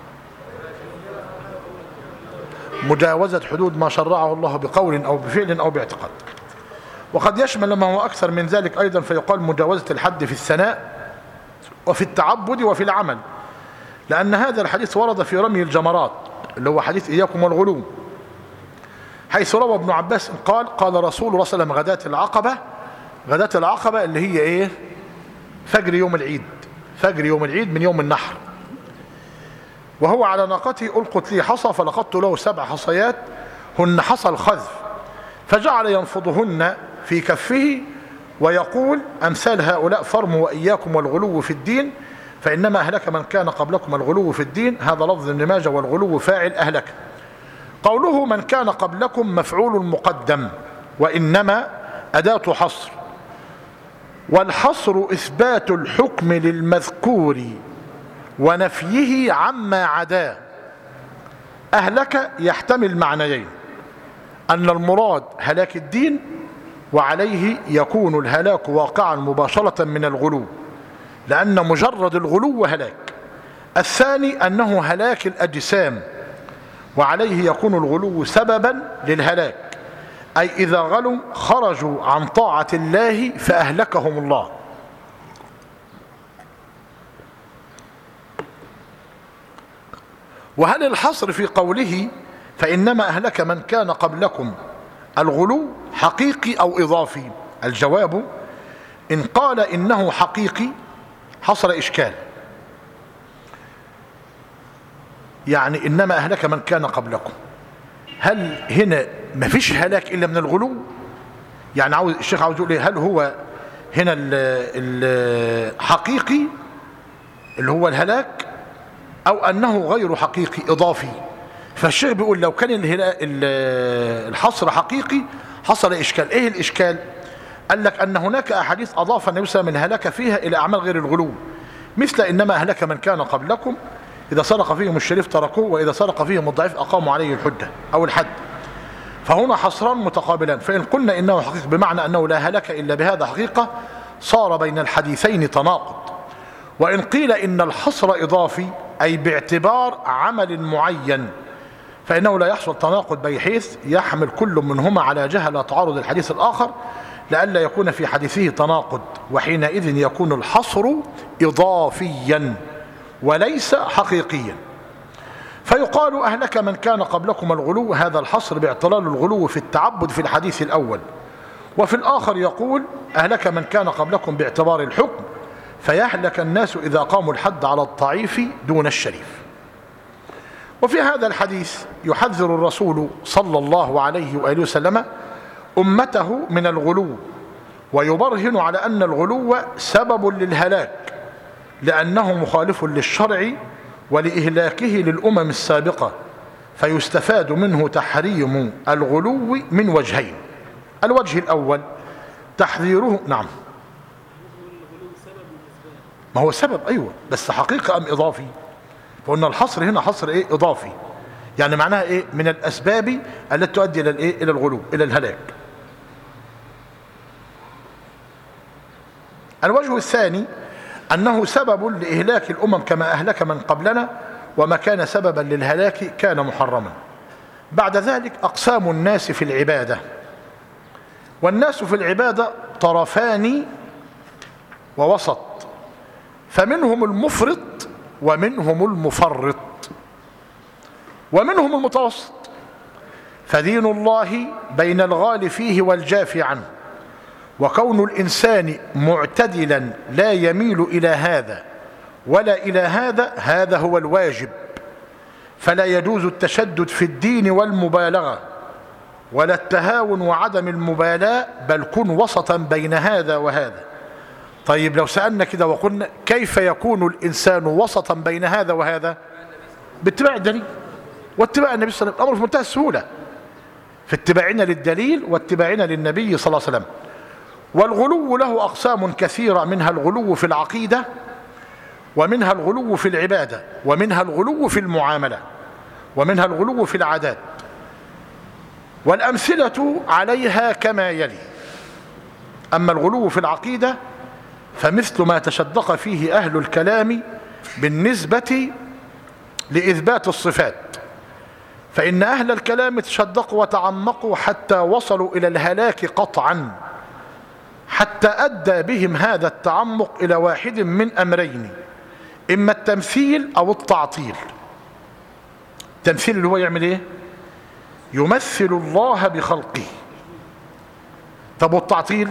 مجاوزة حدود ما شرعه الله بقول أو بفعل أو باعتقاد، وقد يشمل ما هو أكثر من ذلك أيضا، فيقال مجاوزة الحد في الثناء وفي التعبد وفي العمل، لأن هذا الحديث ورد في رمي الجمرات اللي هو حديث إياكم والغلو، حيث روى ابن عباس قال قال رسول الله صلى الله عليه وسلم غداة العقبة، غداة العقبة اللي هي إيه؟ فجر يوم العيد، فجر يوم العيد من يوم النحر، وهو على ناقته ألقت لي حصى فلقدت له سبع حصيات هن حصى الخذف، فجعل ينفضهن في كفه ويقول أمثال هؤلاء فرموا وإياكم والغلو في الدين، فإنما أهلك من كان قبلكم الغلو في الدين. هذا لفظ ابن ماجه، والغلو فاعل أهلك. قوله من كان قبلكم مفعول مقدم، وإنما أداة حصر، والحصر إثبات الحكم للمذكور ونفيه عما عداه. أهلك يحتمل معنيين، أن المراد هلاك الدين، وعليه يكون الهلاك واقعا مباشرة من الغلو، لأن مجرد الغلو هلاك. الثاني أنه هلاك الأجسام، وعليه يكون الغلو سببا للهلاك، أي إذا غلوا خرجوا عن طاعة الله فأهلكهم الله. وهل الحصر في قوله فإنما أهلك من كان قبلكم الغلو حقيقي أو إضافي؟ الجواب إن قال إنه حقيقي حصل إشكال، يعني إنما أهلك من كان قبلكم، هل هنا ما فيش هلاك إلا من الغلو؟ يعني عاوز الشيخ عاوز يقول إيه؟ هل هو هنا الحقيقي اللي هو الهلاك، أو أنه غير حقيقي إضافي؟ فالشيخ بيقول لو كان الحصر حقيقي حصل إشكال. إيه الإشكال؟ قال لك أن هناك أحاديث أضاف النبي صلى الله عليه وسلم الهلاك فيها إلى أعمال غير الغلو، مثل إنما أهلك من كان قبلكم إذا سرق فيهم الشريف تركوه، وإذا سرق فيهم الضعيف أقاموا عليه الحجة أو الحد. فهنا حصران متقابلان، فإن قلنا إنه حقيقي بمعنى أنه لا هلك إلا بهذا حقيقة، صار بين الحديثين تناقض. وإن قيل إن الحصر إضافي أي باعتبار عمل معين، فإنه لا يحصل تناقض، بحيث يحمل كل منهما على جهة لا تعارض الحديث الآخر، لئلا يكون في حديثه تناقض، وحينئذ يكون الحصر إضافيا وليس حقيقيا. فيقال أهلك من كان قبلكم الغلو، هذا الحصر باعتلال الغلو في التعبد في الحديث الأول، وفي الآخر يقول أهلك من كان قبلكم باعتبار الحكم، فيهلك الناس إذا قاموا الحد على الضعيف دون الشريف. وفي هذا الحديث يحذر الرسول صلى الله عليه وآله وسلم أمته من الغلو، ويبرهن على أن الغلو سبب للهلاك، لأنه مخالف للشرع ولإهلاكه للأمم السابقة، فيستفاد منه تحريم الغلو من وجهين. الوجه الأول تحذيره، نعم ما هو سبب، أيوة، بس حقيقة أم إضافي؟ فقلنا الحصر هنا حصر إيه؟ إضافي، يعني معناها إيه؟ من الأسباب التي تؤدي إلى الإيه؟ إلى الغلو، إلى الهلاك. الوجه الثاني أنه سبب لإهلاك الأمم كما أهلك من قبلنا، وما كان سببا للهلاك كان محرما. بعد ذلك أقسام الناس في العبادة، والناس في العبادة طرفان ووسط، فمنهم المفرط ومنهم المفرط ومنهم المتوسط. فدين الله بين الغال فيه والجافي عنه، وكون الإنسان معتدلا لا يميل إلى هذا ولا إلى هذا، هذا هو الواجب. فلا يجوز التشدد في الدين والمبالغة ولا التهاون وعدم المبالاة، بل كن وسطا بين هذا وهذا. طيب لو سألنا كده وقلنا كيف يكون الإنسان وسطا بين هذا وهذا؟ باتباع الدليل واتباع النبي صلى الله عليه وسلم. الأمر في منتهى السهولة في اتباعنا للدليل واتباعنا للنبي صلى الله عليه وسلم. والغلو له أقسام كثيرة، منها الغلو في العقيدة، ومنها الغلو في العبادة، ومنها الغلو في المعاملة، ومنها الغلو في العادات. والأمثلة عليها كما يلي. أما الغلو في العقيدة فمثل ما تشدق فيه أهل الكلام بالنسبة لإثبات الصفات، فإن أهل الكلام تشدقوا وتعمقوا حتى وصلوا إلى الهلاك قطعا، حتى أدى بهم هذا التعمق إلى واحد من أمرين: إما التمثيل أو التعطيل. التمثيل اللي هو يعمل إيه؟ يمثل الله بخلقه. طب والتعطيل؟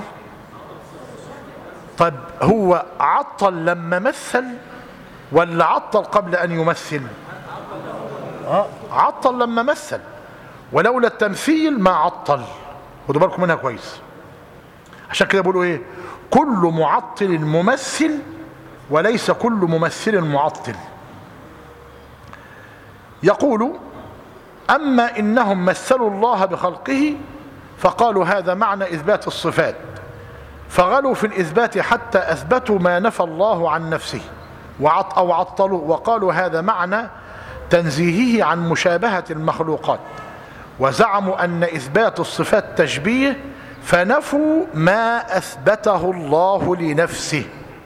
طب هو عطل لما مثل ولا عطل قبل أن يمثل؟ آه عطل لما مثل، ولولا التمثيل ما عطل. خدوا بالكم منها كويس. عشان كده بيقولوا ايه؟ كل معطل ممثل وليس كل ممثل معطل. يقول: أما إنهم مثلوا الله بخلقه فقالوا هذا معنى إثبات الصفات، فغلوا في الإثبات حتى أثبتوا ما نفى الله عن نفسه أو عطلوا، وقالوا هذا معنى تنزيهه عن مشابهة المخلوقات، وزعموا أن إثبات الصفات تشبيه، فنفوا ما أثبته الله لنفسه.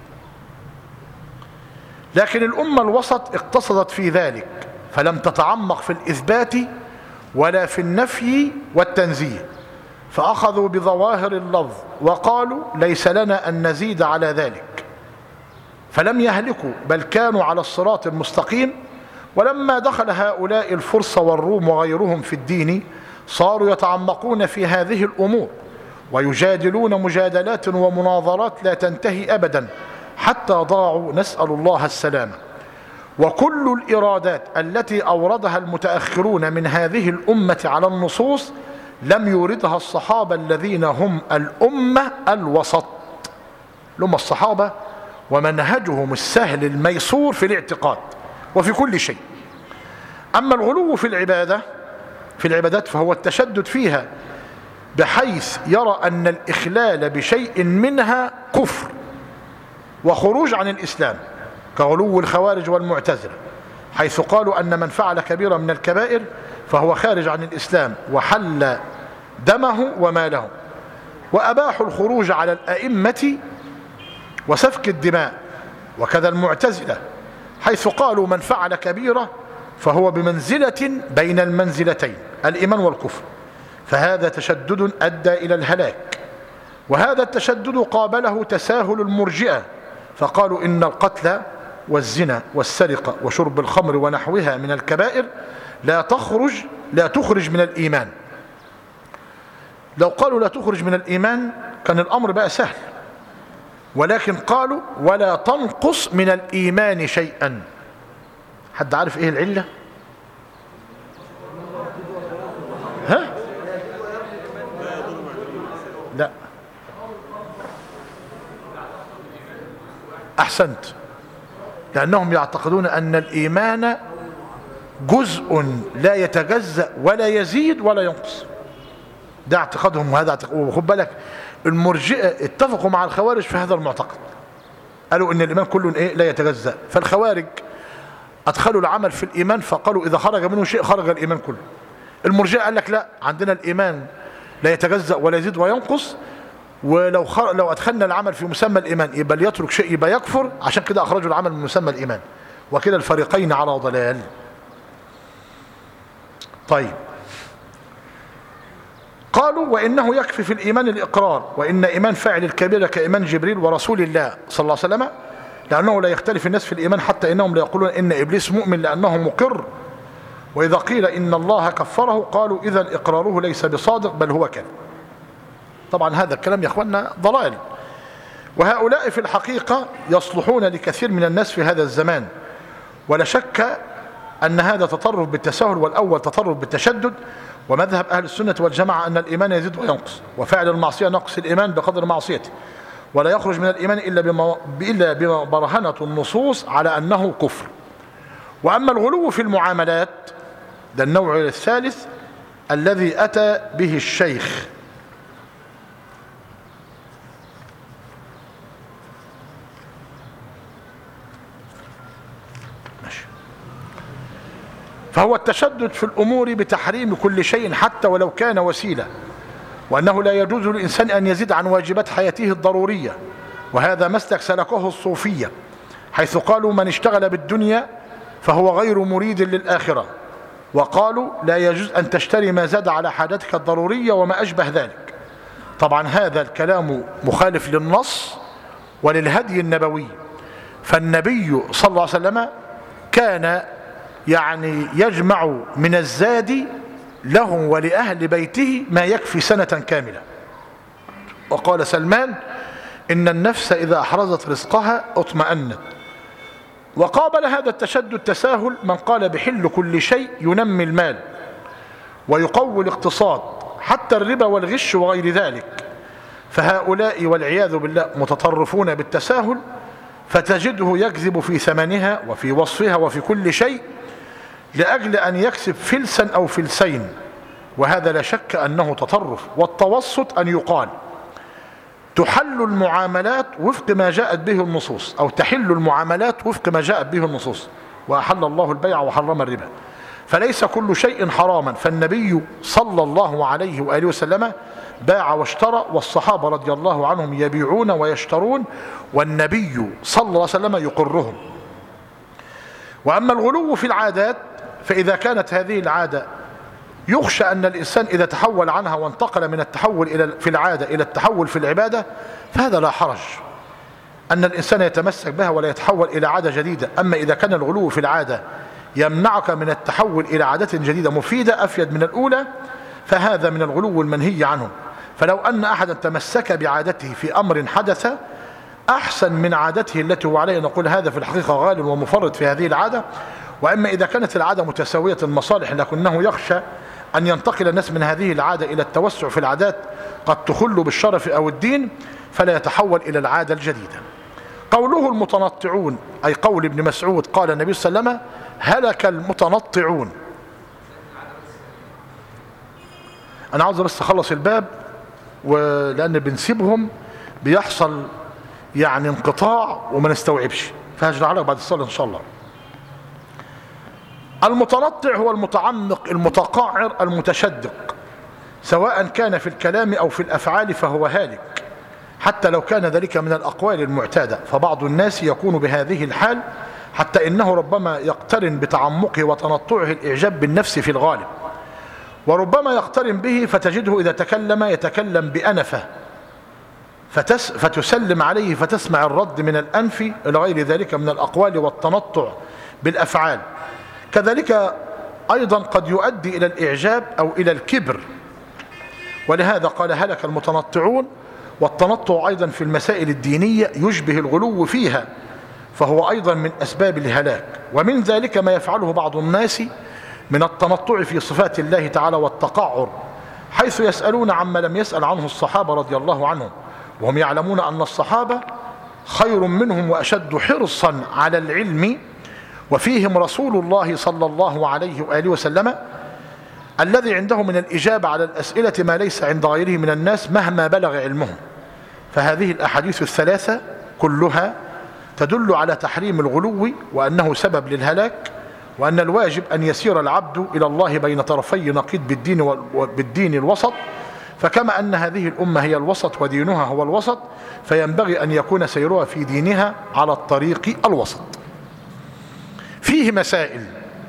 لكن الأمة الوسط اقتصدت في ذلك، فلم تتعمق في الإثبات ولا في النفي والتنزيه، فأخذوا بظواهر اللفظ وقالوا ليس لنا أن نزيد على ذلك، فلم يهلكوا بل كانوا على الصراط المستقيم. ولما دخل هؤلاء الفرس والروم وغيرهم في الدين صاروا يتعمقون في هذه الأمور ويجادلون مجادلات ومناظرات لا تنتهي أبدا حتى ضاعوا، نسأل الله السلامة. وكل الإرادات التي أوردها المتأخرون من هذه الأمة على النصوص لم يوردها الصحابة الذين هم الأمة الوسط، لهم الصحابة ومنهجهم السهل الميسور في الاعتقاد وفي كل شيء. أما الغلو في العبادة في العبادات فهو التشدد فيها بحيث يرى أن الإخلال بشيء منها كفر وخروج عن الإسلام، كغلو الخوارج والمعتزلة، حيث قالوا أن من فعل كبيرة من الكبائر فهو خارج عن الإسلام وحل دمه وماله، وأباحوا الخروج على الأئمة وسفك الدماء. وكذا المعتزلة حيث قالوا من فعل كبيرة فهو بمنزلة بين المنزلتين، الإيمان والكفر، فهذا تشدد أدى إلى الهلاك. وهذا التشدد قابله تساهل المرجئة، فقالوا إن القتل والزنا والسرقة وشرب الخمر ونحوها من الكبائر لا تخرج لا تخرج من الإيمان. لو قالوا لا تخرج من الإيمان كان الأمر بقى سهل، ولكن قالوا ولا تنقص من الإيمان شيئا. حد عارف إيه العلة؟ ها؟ لا، أحسنت، لأنهم يعتقدون أن الإيمان جزء لا يتجزأ ولا يزيد ولا ينقص. ده اعتقادهم، وهذا اعتقاد. وخد بالك المرجئة اتفقوا مع الخوارج في هذا المعتقد، قالوا ان الايمان كله ايه لا يتجزأ. فالخوارج ادخلوا العمل في الايمان فقالوا اذا خرج منه شيء خرج الايمان كله. المرجئة قال لك لا، عندنا الايمان لا يتجزأ ولا يزيد وينقص، ولو خر... لو ادخلنا العمل في مسمى الايمان يبقى اللي يترك شيء يبقى يكفر، عشان كده اخرجوا العمل من مسمى الايمان، وكلا الفريقين على ضلال. طيب، قالوا وإنه يكفي في الإيمان الإقرار، وإن إيمان فاعل الكبيرة كإيمان جبريل ورسول الله صلى الله عليه وسلم، لأنه لا يختلف الناس في الإيمان حتى إنهم لا يقولون إن إبليس مؤمن لأنه مقر، وإذا قيل إن الله كفره قالوا إذا إقراره ليس بصادق بل هو كذب. طبعا هذا الكلام يا أخوانا ضلال، وهؤلاء في الحقيقة يصلحون لكثير من الناس في هذا الزمان، ولا شك أن هذا تطرف بالتساهل، والأول تطرف بالتشدد. ومذهب أهل السنة والجماعة أن الإيمان يزيد وينقص، وفعل المعصية نقص الإيمان بقدر معصيته، ولا يخرج من الإيمان إلا بما, إلا بما برهنت النصوص على أنه كفر. وأما الغلو في المعاملات ده النوع الثالث الذي أتى به الشيخ. فهو التشدد في الأمور بتحريم كل شيء حتى ولو كان وسيلة، وأنه لا يجوز للإنسان أن يزيد عن واجبات حياته الضرورية، وهذا مسلك سلكه الصوفية، حيث قالوا من اشتغل بالدنيا فهو غير مريد للآخرة، وقالوا لا يجوز أن تشتري ما زاد على حاجتك الضرورية وما أشبه ذلك. طبعا هذا الكلام مخالف للنص وللهدي النبوي، فالنبي صلى الله عليه وسلم كان يعني يجمع من الزاد له ولأهل بيته ما يكفي سنة كاملة. وقال سلمان إن النفس إذا أحرزت رزقها اطمأنت. وقابل هذا التشدد تساهل من قال بحل كل شيء ينمي المال ويقوي الاقتصاد حتى الربا والغش وغير ذلك، فهؤلاء والعياذ بالله متطرفون بالتساهل، فتجده يكذب في ثمنها وفي وصفها وفي كل شيء لأجل أن يكسب فلسا أو فلسين، وهذا لا شك أنه تطرف. والتوسط أن يقال تحل المعاملات وفق ما جاءت به النصوص، أو تحل المعاملات وفق ما جاءت به النصوص، وأحل الله البيع وحرم الربا، فليس كل شيء حراما. فالنبي صلى الله عليه وآله وسلم باع واشترى، والصحابة رضي الله عنهم يبيعون ويشترون، والنبي صلى الله عليه وسلم يقرهم. وأما الغلو في العادات فإذا كانت هذه العادة يخشى أن الإنسان إذا تحول عنها وانتقل من التحول إلى في العادة إلى التحول في العبادة فهذا لا حرج أن الإنسان يتمسك بها ولا يتحول إلى عادة جديدة. أما إذا كان الغلو في العادة يمنعك من التحول إلى عادة جديدة مفيدة أفيد من الأولى فهذا من الغلو المنهي عنه. فلو أن أحدا تمسك بعادته في أمر حدث أحسن من عادته التي هو عليه، نقول هذا في الحقيقة غال ومفرط في هذه العادة. وإما إذا كانت العادة متساوية المصالح لكنه يخشى أن ينتقل الناس من هذه العادة إلى التوسع في العادات قد تخل بالشرف أو الدين، فلا يتحول إلى العادة الجديدة. قوله المتنطعون أي قول ابن مسعود قال النبي صلى الله عليه وسلم هلك المتنطعون. أنا عاوز بس أخلص الباب، ولأن بنسيبهم بيحصل يعني انقطاع وما نستوعبش، فهجرع لك بعد الصلاة إن شاء الله. المتنطع هو المتعمق المتقعر المتشدق، سواء كان في الكلام أو في الأفعال فهو هالك، حتى لو كان ذلك من الأقوال المعتادة. فبعض الناس يكون بهذه الحال حتى إنه ربما يقترن بتعمقه وتنطعه الإعجاب بالنفس في الغالب، وربما يقترن به فتجده إذا تكلم يتكلم بأنفه فتس فتسلم عليه فتسمع الرد من الأنف إلى غير ذلك من الأقوال والتنطع بالأفعال. كذلك أيضا قد يؤدي إلى الإعجاب أو إلى الكبر، ولهذا قال هلك المتنطعون. والتنطع أيضا في المسائل الدينية يشبه الغلو فيها، فهو أيضا من أسباب الهلاك. ومن ذلك ما يفعله بعض الناس من التنطع في صفات الله تعالى والتقعر، حيث يسألون عما لم يسأل عنه الصحابة رضي الله عنهم، وهم يعلمون أن الصحابة خير منهم وأشد حرصا على العلم، وفيهم رسول الله صلى الله عليه وآله وسلم الذي عنده من الإجابة على الأسئلة ما ليس عند غيره من الناس مهما بلغ علمهم. فهذه الأحاديث الثلاثة كلها تدل على تحريم الغلو وأنه سبب للهلاك، وأن الواجب أن يسير العبد إلى الله بين طرفي نقيض بالدين, بالدين الوسط. فكما أن هذه الأمة هي الوسط ودينها هو الوسط، فينبغي أن يكون سيرها في دينها على الطريق الوسط. فيه مسائل.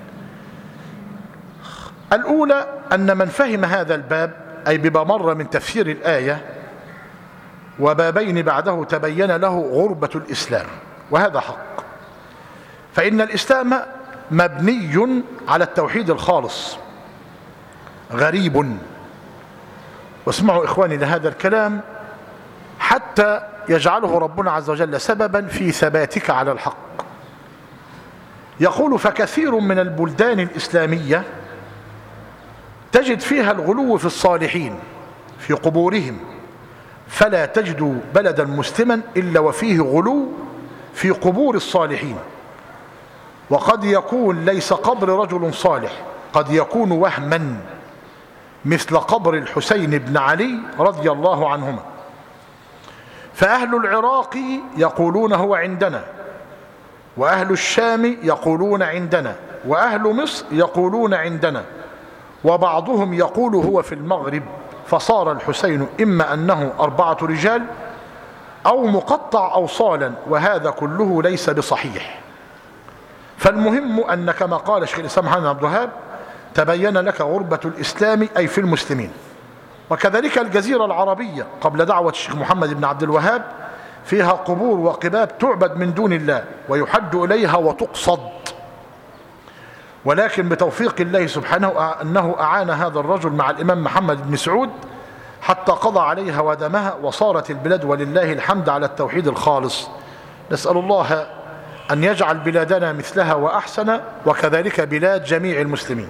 الأولى أن من فهم هذا الباب أي بما مر من تفسير الآية وبابين بعده تبين له غربة الإسلام، وهذا حق. فإن الإسلام مبني على التوحيد الخالص. غريب، واسمعوا إخواني لهذا الكلام حتى يجعله ربنا عز وجل سببا في ثباتك على الحق. يقول: فكثير من البلدان الإسلامية تجد فيها الغلو في الصالحين في قبورهم، فلا تجد بلدا مسلما إلا وفيه غلو في قبور الصالحين. وقد يكون ليس قبر رجل صالح، قد يكون وهما، مثل قبر الحسين بن علي رضي الله عنهما. فأهل العراق يقولون هو عندنا، وأهل الشام يقولون عندنا، وأهل مصر يقولون عندنا، وبعضهم يقول هو في المغرب. فصار الحسين إما أنه أربعة رجال أو مقطع أوصالا، وهذا كله ليس بصحيح. فالمهم أن كما قال شيخ الإسلام محمد بن عبد الوهاب: تبين لك غربة الإسلام أي في المسلمين. وكذلك الجزيرة العربية قبل دعوة الشيخ محمد بن عبد الوهاب فيها قبور وقباب تعبد من دون الله ويحج إليها وتقصد، ولكن بتوفيق الله سبحانه أنه أعان هذا الرجل مع الإمام محمد بن سعود حتى قضى عليها ودمها، وصارت البلاد ولله الحمد على التوحيد الخالص. نسأل الله أن يجعل بلادنا مثلها وأحسن، وكذلك بلاد جميع المسلمين.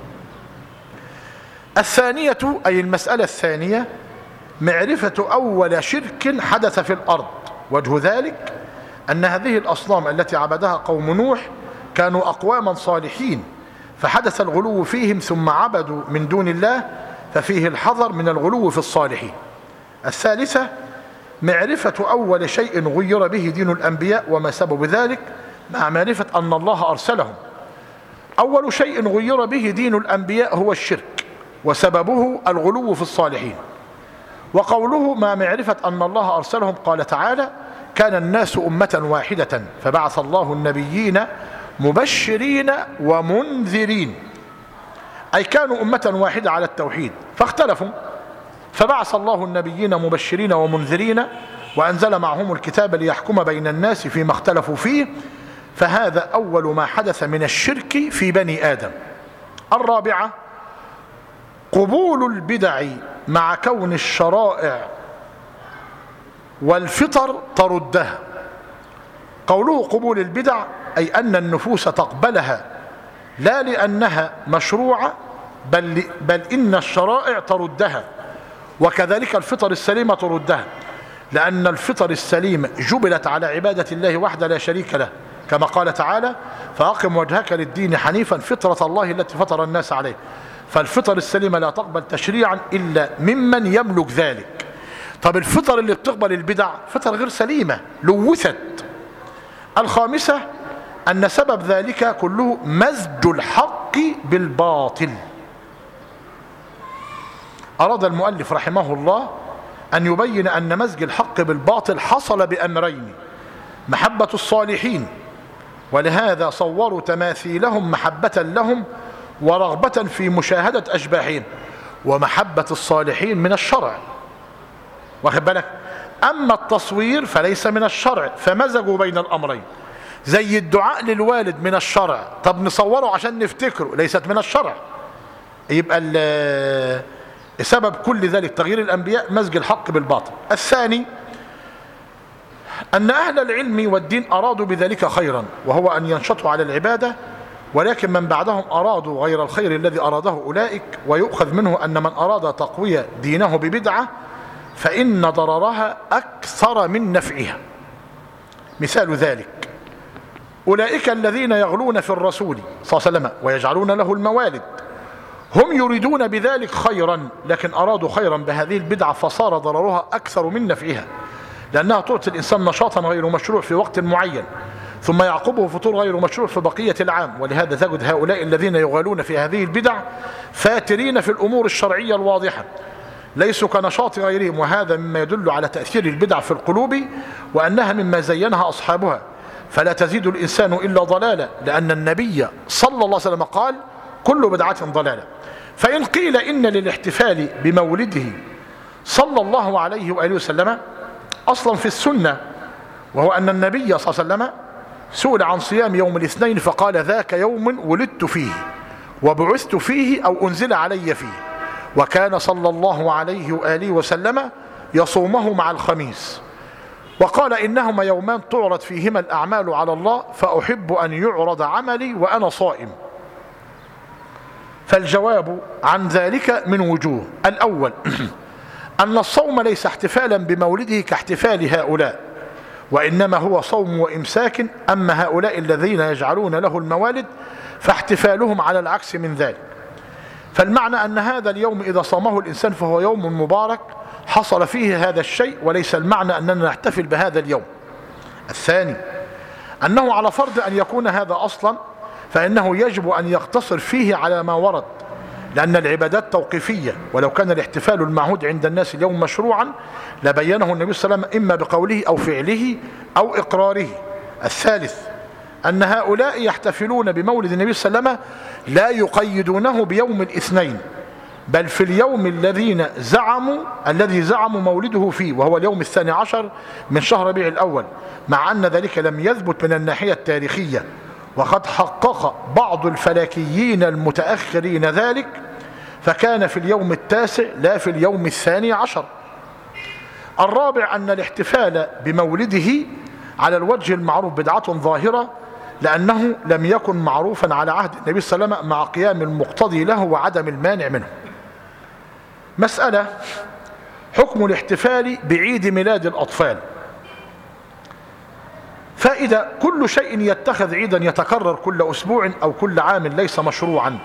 الثانية أي المسألة الثانية: معرفة أول شرك حدث في الأرض. وجه ذلك أن هذه الأصنام التي عبدها قوم نوح كانوا أقواما صالحين، فحدث الغلو فيهم ثم عبدوا من دون الله، ففيه الحذر من الغلو في الصالحين. الثالثة: معرفة أول شيء غير به دين الأنبياء وما سبب ذلك، مع معرفة أن الله أرسلهم. أول شيء غير به دين الأنبياء هو الشرك، وسببه الغلو في الصالحين. وقوله مع معرفة أن الله أرسلهم، قال تعالى: كان الناس أمة واحدة فبعث الله النبيين مبشرين ومنذرين، أي كانوا أمة واحدة على التوحيد فاختلفوا، فبعث الله النبيين مبشرين ومنذرين وأنزل معهم الكتاب ليحكم بين الناس فيما اختلفوا فيه، فهذا أول ما حدث من الشرك في بني آدم. الرابعة: قبول البدع مع كون الشرائع والفطر تردها. قوله قبول البدع أي أن النفوس تقبلها لا لأنها مشروعة، بل, بل إن الشرائع تردها، وكذلك الفطر السليمة تردها، لأن الفطر السليمة جبلت على عبادة الله وحده لا شريك له، كما قال تعالى: فأقم وجهك للدين حنيفا فطرة الله التي فطر الناس عليه. فالفطر السليمة لا تقبل تشريعا إلا ممن يملك ذلك. طب الفطر اللي بتقبل البدع فطر غير سليمة، لوثت. الخامسة: أن سبب ذلك كله مزج الحق بالباطل. أراد المؤلف رحمه الله أن يبين أن مزج الحق بالباطل حصل بأمرين: محبة الصالحين، ولهذا صوروا تماثيلهم محبة لهم ورغبة في مشاهدة أشباحهم، ومحبة الصالحين من الشرع، واخد بالك؟ أما التصوير فليس من الشرع، فمزجوا بين الأمرين. زي الدعاء للوالد من الشرع، طب نصوره عشان نفتكره، ليست من الشرع. يبقى سبب كل ذلك تغيير الأنبياء مزج الحق بالباطل. الثاني: أن أهل العلم والدين أرادوا بذلك خيرا، وهو أن ينشطوا على العبادة، ولكن من بعدهم أرادوا غير الخير الذي أراده أولئك. ويؤخذ منه أن من أراد تقوية دينه ببدعة فإن ضررها أكثر من نفعها. مثال ذلك: أولئك الذين يغلون في الرسول صلى الله عليه وسلم ويجعلون له الموالد، هم يريدون بذلك خيرا، لكن أرادوا خيرا بهذه البدعة فصار ضررها أكثر من نفعها، لأنها تعطي الإنسان نشاطا غير مشروع في وقت معين، ثم يعقبه فطور غير مشروع في بقية العام. ولهذا تجد هؤلاء الذين يغالون في هذه البدع فاترين في الأمور الشرعية الواضحة، ليسوا كنشاط غيرهم، وهذا مما يدل على تأثير البدع في القلوب، وأنها مما زينها أصحابها، فلا تزيد الإنسان إلا ضلالة، لأن النبي صلى الله عليه وسلم قال: كل بدعة ضلالة. فإن قيل إن للاحتفال بمولده صلى الله عليه وآله وسلم أصلا في السنة، وهو أن النبي صلى الله عليه وسلم سئل عن صيام يوم الاثنين فقال ذاك يوم ولدت فيه وبعثت فيه أو أنزل علي فيه، وكان صلى الله عليه وآله وسلم يصومه مع الخميس، وقال إنهما يومان تعرض فيهما الأعمال على الله فأحب أن يعرض عملي وأنا صائم. فالجواب عن ذلك من وجوه: الأول أن الصوم ليس احتفالا بمولده كاحتفال هؤلاء، وإنما هو صوم وإمساك. أما هؤلاء الذين يجعلون له الموالد فاحتفالهم على العكس من ذلك. فالمعنى أن هذا اليوم إذا صامه الإنسان فهو يوم مبارك حصل فيه هذا الشيء، وليس المعنى أننا نحتفل بهذا اليوم. الثاني أنه على فرض أن يكون هذا أصلا فإنه يجب أن يقتصر فيه على ما ورد، لأن العبادات توقيفية، ولو كان الاحتفال المعهود عند الناس اليوم مشروعا لبينه النبي صلى الله عليه وسلم إما بقوله أو فعله أو إقراره. الثالث أن هؤلاء يحتفلون بمولد النبي صلى الله عليه وسلم لا يقيدونه بيوم الاثنين، بل في اليوم الذين زعموا الذي زعموا مولده فيه، وهو اليوم الثاني عشر من شهر ربيع الأول، مع أن ذلك لم يثبت من الناحية التاريخية، وقد حقق بعض الفلكيين المتأخرين ذلك، فكان في اليوم التاسع لا في اليوم الثاني عشر. الرابع أن الاحتفال بمولده على الوجه المعروف بدعة ظاهرة، لأنه لم يكن معروفا على عهد النبي صلى الله عليه وسلم مع قيام المقتضي له وعدم المانع منه. مسألة: حكم الاحتفال بعيد ميلاد الأطفال. فإذا كل شيء يتخذ عيدا يتكرر كل أسبوع أو كل عام ليس مشروعا.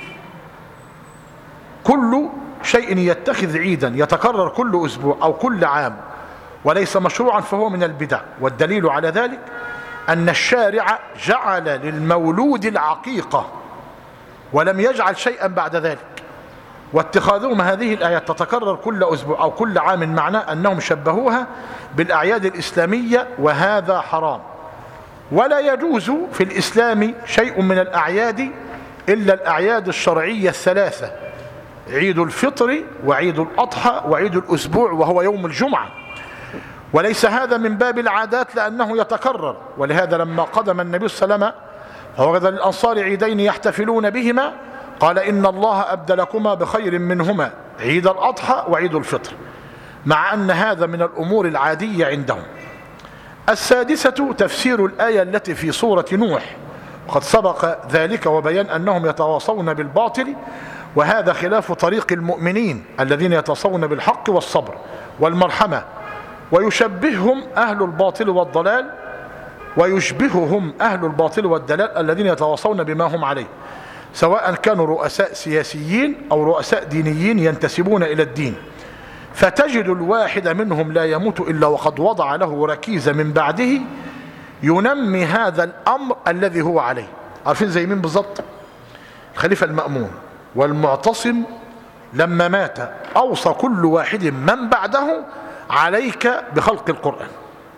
كل شيء يتخذ عيدا يتكرر كل أسبوع أو كل عام وليس مشروعا فهو من البدع. والدليل على ذلك أن الشارع جعل للمولود العقيقة ولم يجعل شيئا بعد ذلك، واتخاذهم هذه الآيات تتكرر كل أسبوع أو كل عام معناه أنهم شبهوها بالأعياد الإسلامية، وهذا حرام. ولا يجوز في الإسلام شيء من الأعياد إلا الأعياد الشرعية الثلاثة: عيد الفطر وعيد الأضحى وعيد الأسبوع وهو يوم الجمعة. وليس هذا من باب العادات لأنه يتكرر. ولهذا لما قدم النبي صلى الله عليه وسلم فوجد للأنصار عيدين يحتفلون بهما قال إن الله أبدلكما بخير منهما عيد الأضحى وعيد الفطر، مع أن هذا من الأمور العادية عندهم. السادسة تفسير الآية التي في سورة نوح، وقد سبق ذلك وبيان أنهم يتواصون بالباطل، وهذا خلاف طريق المؤمنين الذين يتواصون بالحق والصبر والمرحمة، ويشبههم أهل الباطل والضلال ويشبههم أهل الباطل والدلال الذين يتواصون بما هم عليه، سواء كانوا رؤساء سياسيين أو رؤساء دينيين ينتسبون إلى الدين. فتجد الواحد منهم لا يموت إلا وقد وضع له ركيزة من بعده ينمي هذا الأمر الذي هو عليه. عارفين زي مين بالضبط؟ الخليفة المأمون والمعتصم لما مات أوصى كل واحد من بعده عليك بخلق القرآن.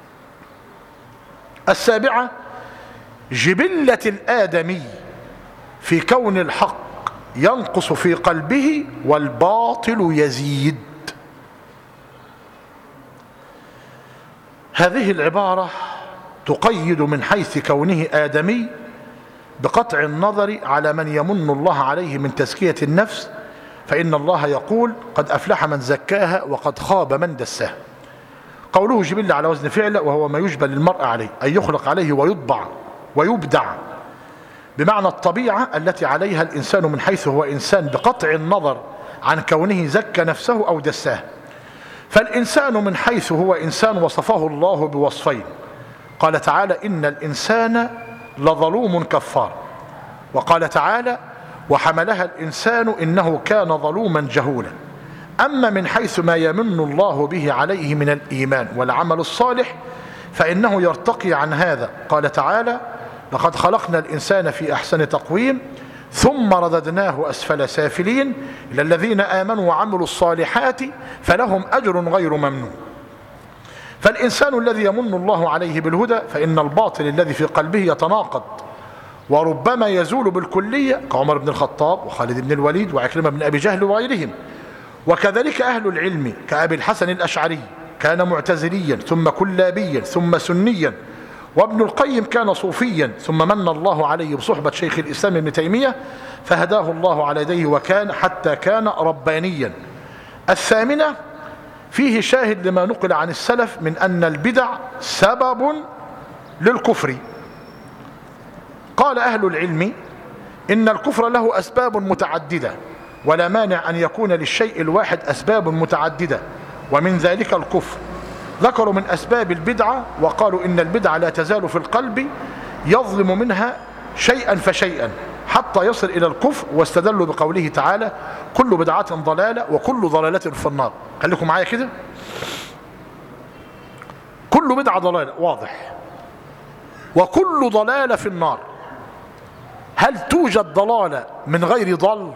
السابعة جبلة الآدمي في كون الحق ينقص في قلبه والباطل يزيد. هذه العبارة تقيد من حيث كونه آدمي بقطع النظر على من يمن الله عليه من تزكية النفس، فإن الله يقول قد أفلح من زكاها وقد خاب من دساها. قوله جبل على وزن فعل، وهو ما يجبل المرء عليه أي يخلق عليه ويطبع ويبدع، بمعنى الطبيعة التي عليها الإنسان من حيث هو إنسان بقطع النظر عن كونه زكى نفسه أو دساه. فالإنسان من حيث هو إنسان وصفه الله بوصفين، قال تعالى إن الإنسان لظلوم كفار، وقال تعالى وحملها الإنسان إنه كان ظلوما جهولا. أما من حيث ما يمن الله به عليه من الإيمان والعمل الصالح فإنه يرتقي عن هذا، قال تعالى لقد خلقنا الإنسان في أحسن تقويم ثم رددناه أسفل سافلين إلى الذين آمنوا وعملوا الصالحات فلهم أجر غير ممنون. فالإنسان الذي يمن الله عليه بالهدى فإن الباطل الذي في قلبه يتناقض وربما يزول بالكلية كعمر بن الخطاب وخالد بن الوليد وعكرمة بن أبي جهل وغيرهم. وكذلك أهل العلم كأبي الحسن الأشعري كان معتزليا ثم كلابيا ثم سنيا، وابن القيم كان صوفيا ثم من الله عليه بصحبة شيخ الإسلام ابن تيمية فهداه الله على يديه وكان حتى كان ربانيا. الثامنة فيه شاهد لما نقل عن السلف من أن البدع سبب للكفر. قال أهل العلم إن الكفر له أسباب متعددة، ولا مانع أن يكون للشيء الواحد أسباب متعددة، ومن ذلك الكفر. ذكروا من أسباب البدعة وقالوا إن البدعة لا تزال في القلب يظلم منها شيئا فشيئا حتى يصل إلى الكفر، واستدلوا بقوله تعالى كل بدعة ضلالة وكل ضلالة في النار. خليكم معايا كده، كل بدعة ضلالة واضح، وكل ضلالة في النار. هل توجد ضلالة من غير ضل؟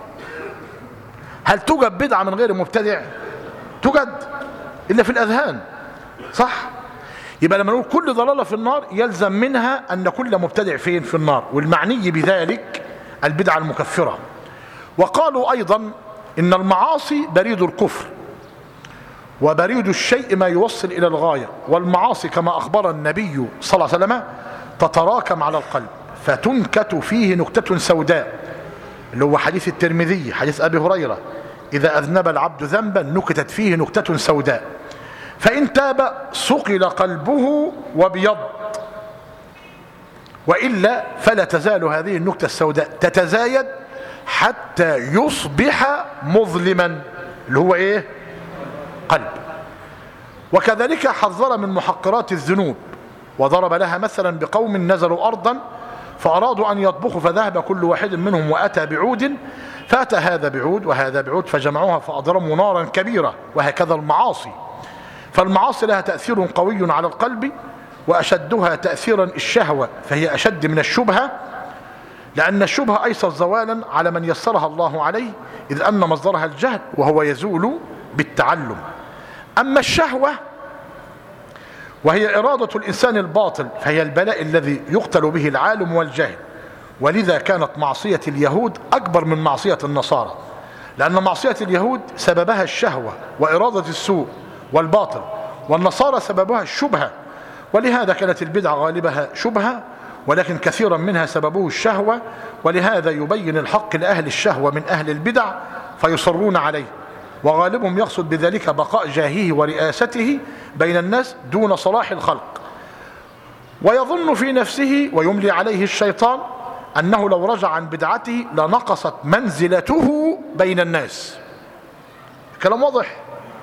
هل توجد بدعة من غير مبتدع؟ توجد إلا في الأذهان، صح؟ يبقى لما نقول كل ضلالة في النار يلزم منها أن كل مبتدع فين؟ في النار، والمعني بذلك البدعة المكفرة. وقالوا أيضا إن المعاصي بريد الكفر، وبريد الشيء ما يوصل إلى الغاية، والمعاصي كما أخبر النبي صلى الله عليه وسلم تتراكم على القلب فتنكت فيه نكتة سوداء، اللي هو حديث الترمذي حديث أبي هريرة: إذا أذنب العبد ذنبا نكتت فيه نكتة سوداء فإن تاب صقل قلبه وابيض، وإلا فلا تزال هذه النكتة السوداء تتزايد حتى يصبح مظلما، اللي هو إيه؟ قلب. وكذلك حذر من محقرات الذنوب، وضرب لها مثلا بقوم نزلوا أرضا فأرادوا أن يطبخوا فذهب كل واحد منهم وأتى بعود، فأتى هذا بعود وهذا بعود فجمعوها فأضرموا نارا كبيرة. وهكذا المعاصي، فالمعاصي لها تأثير قوي على القلب، وأشدها تأثيرا الشهوة، فهي أشد من الشبهة، لأن الشبهة أيسر زوالا على من يسرها الله عليه، إذ أن مصدرها الجهل وهو يزول بالتعلم. أما الشهوة وهي إرادة الإنسان الباطل فهي البلاء الذي يقتل به العالم والجاهل، ولذا كانت معصية اليهود أكبر من معصية النصارى، لأن معصية اليهود سببها الشهوة وإرادة السوء والباطل، والنصارى سببها الشبهة، ولهذا كانت البدعة غالبها شبهة، ولكن كثيرا منها سببه الشهوة. ولهذا يبين الحق لأهل الشهوة من أهل البدع فيصرون عليه، وغالبهم يقصد بذلك بقاء جاهه ورئاسته بين الناس دون صلاح الخلق، ويظن في نفسه ويملي عليه الشيطان أنه لو رجع عن بدعته لنقصت منزلته بين الناس. كلام واضح.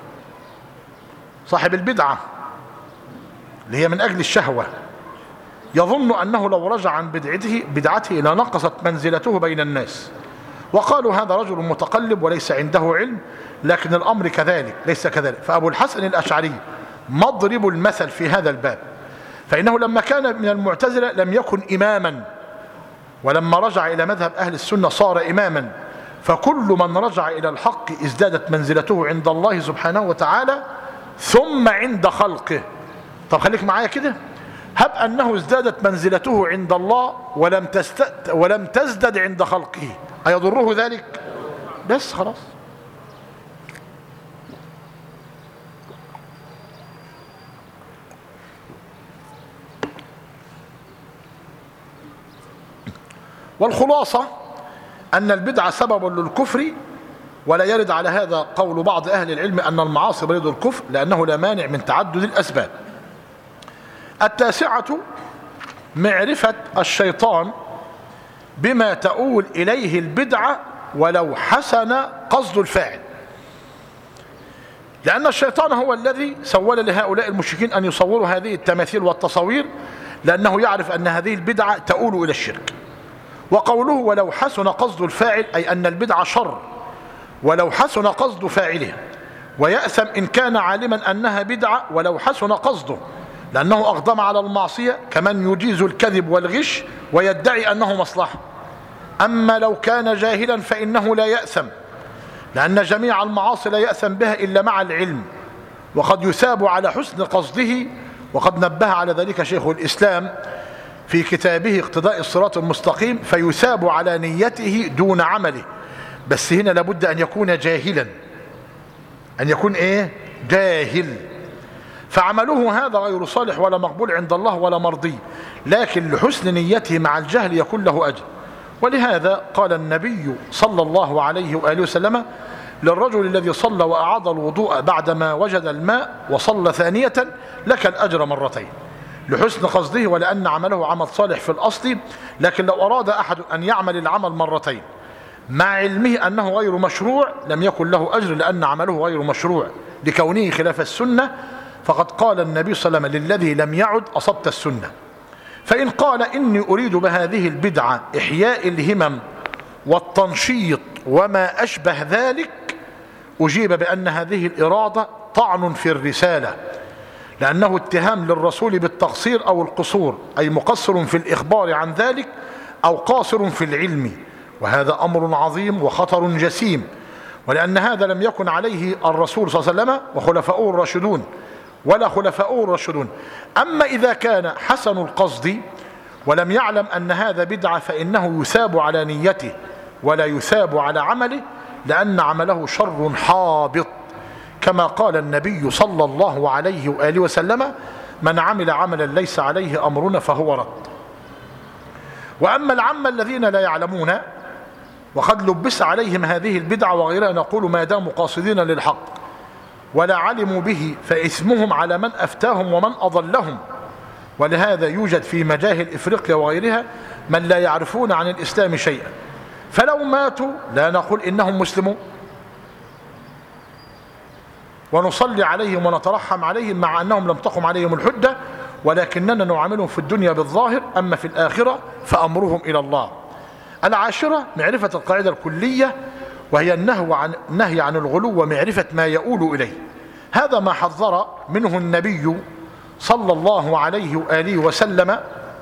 صاحب البدعة اللي هي من أجل الشهوة يظن أنه لو رجع عن بدعته بدعته لنقصت منزلته بين الناس، وقالوا هذا رجل متقلب وليس عنده علم، لكن الأمر كذلك ليس كذلك. فأبو الحسن الأشعري مضرب المثل في هذا الباب، فإنه لما كان من المعتزلة لم يكن إماما، ولما رجع إلى مذهب أهل السنة صار إماما. فكل من رجع إلى الحق ازدادت منزلته عند الله سبحانه وتعالى ثم عند خلقه. طب خليك معايا كده، هب أنه ازدادت منزلته عند الله ولم تست... ولم تزدد عند خلقه، أيضره ذلك؟ بس خلاص. والخلاصة أن البدعة سبب للكفر، ولا يرد على هذا قول بعض أهل العلم أن المعاصي بريد الكفر، لأنه لا مانع من تعدد الأسباب. التاسعة معرفة الشيطان بما تؤول إليه البدعة ولو حسن قصد الفاعل، لأن الشيطان هو الذي سول لهؤلاء المشركين أن يصوروا هذه التماثيل والتصوير، لأنه يعرف أن هذه البدعة تؤول إلى الشرك. وقوله ولو حسن قصد الفاعل أي أن البدعة شر ولو حسن قصد فاعله، ويأثم إن كان عالما أنها بدعة ولو حسن قصده، لأنه أقدم على المعصية كمن يجيز الكذب والغش ويدعي أنه مصلحة. أما لو كان جاهلا فإنه لا يأثم، لأن جميع المعاصي لا يأثم بها إلا مع العلم، وقد يثاب على حسن قصده، وقد نبه على ذلك شيخ الإسلام في كتابه اقتضاء الصراط المستقيم، فيثاب على نيته دون عمله. بس هنا لابد أن يكون جاهلا، أن يكون إيه؟ جاهل، فعمله هذا غير صالح ولا مقبول عند الله ولا مرضي، لكن لحسن نيته مع الجهل يكون له أجر. ولهذا قال النبي صلى الله عليه وآله وسلم للرجل الذي صلى وأعاد الوضوء بعدما وجد الماء وصلى ثانية: لك الأجر مرتين، لحسن قصده ولأن عمله عمل صالح في الأصل. لكن لو أراد أحد أن يعمل العمل مرتين مع علمه أنه غير مشروع لم يكن له أجر، لأن عمله غير مشروع لكونه خلاف السنة. فقد قال النبي صلى الله عليه وسلم للذي لم يعد: أصبت السنة. فإن قال: إني أريد بهذه البدعة إحياء الهمم والتنشيط وما أشبه ذلك، أجيب بأن هذه الإرادة طعن في الرسالة، لأنه اتهام للرسول بالتقصير أو القصور، أي مقصر في الإخبار عن ذلك أو قاصر في العلم، وهذا أمر عظيم وخطر جسيم، ولأن هذا لم يكن عليه الرسول صلى الله عليه وسلم وخلفاؤه الراشدون ولا خلفاؤه الراشدون. أما إذا كان حسن القصد ولم يعلم أن هذا بدعة فإنه يثاب على نيته ولا يثاب على عمله، لأن عمله شر حابط، كما قال النبي صلى الله عليه وآله وسلم: من عمل عملا ليس عليه أمرنا فهو رد. وأما العامة الذين لا يعلمون وقد لبس عليهم هذه البدعة وغيرها، نقول ما داموا قاصدين للحق ولا علموا به فإثمهم على من أفتاهم ومن أضلهم. ولهذا يوجد في مجاهل إفريقيا وغيرها من لا يعرفون عن الإسلام شيئا، فلو ماتوا لا نقول إنهم مسلمون ونصلي عليهم ونترحم عليهم مع أنهم لم تقم عليهم الحجة، ولكننا نعاملهم في الدنيا بالظاهر، أما في الآخرة فأمرهم إلى الله. العاشرة: معرفة القاعدة الكلية، وهي النهي عن, النهي عن الغلو ومعرفة ما يؤول إليه. هذا ما حذر منه النبي صلى الله عليه وآله وسلم،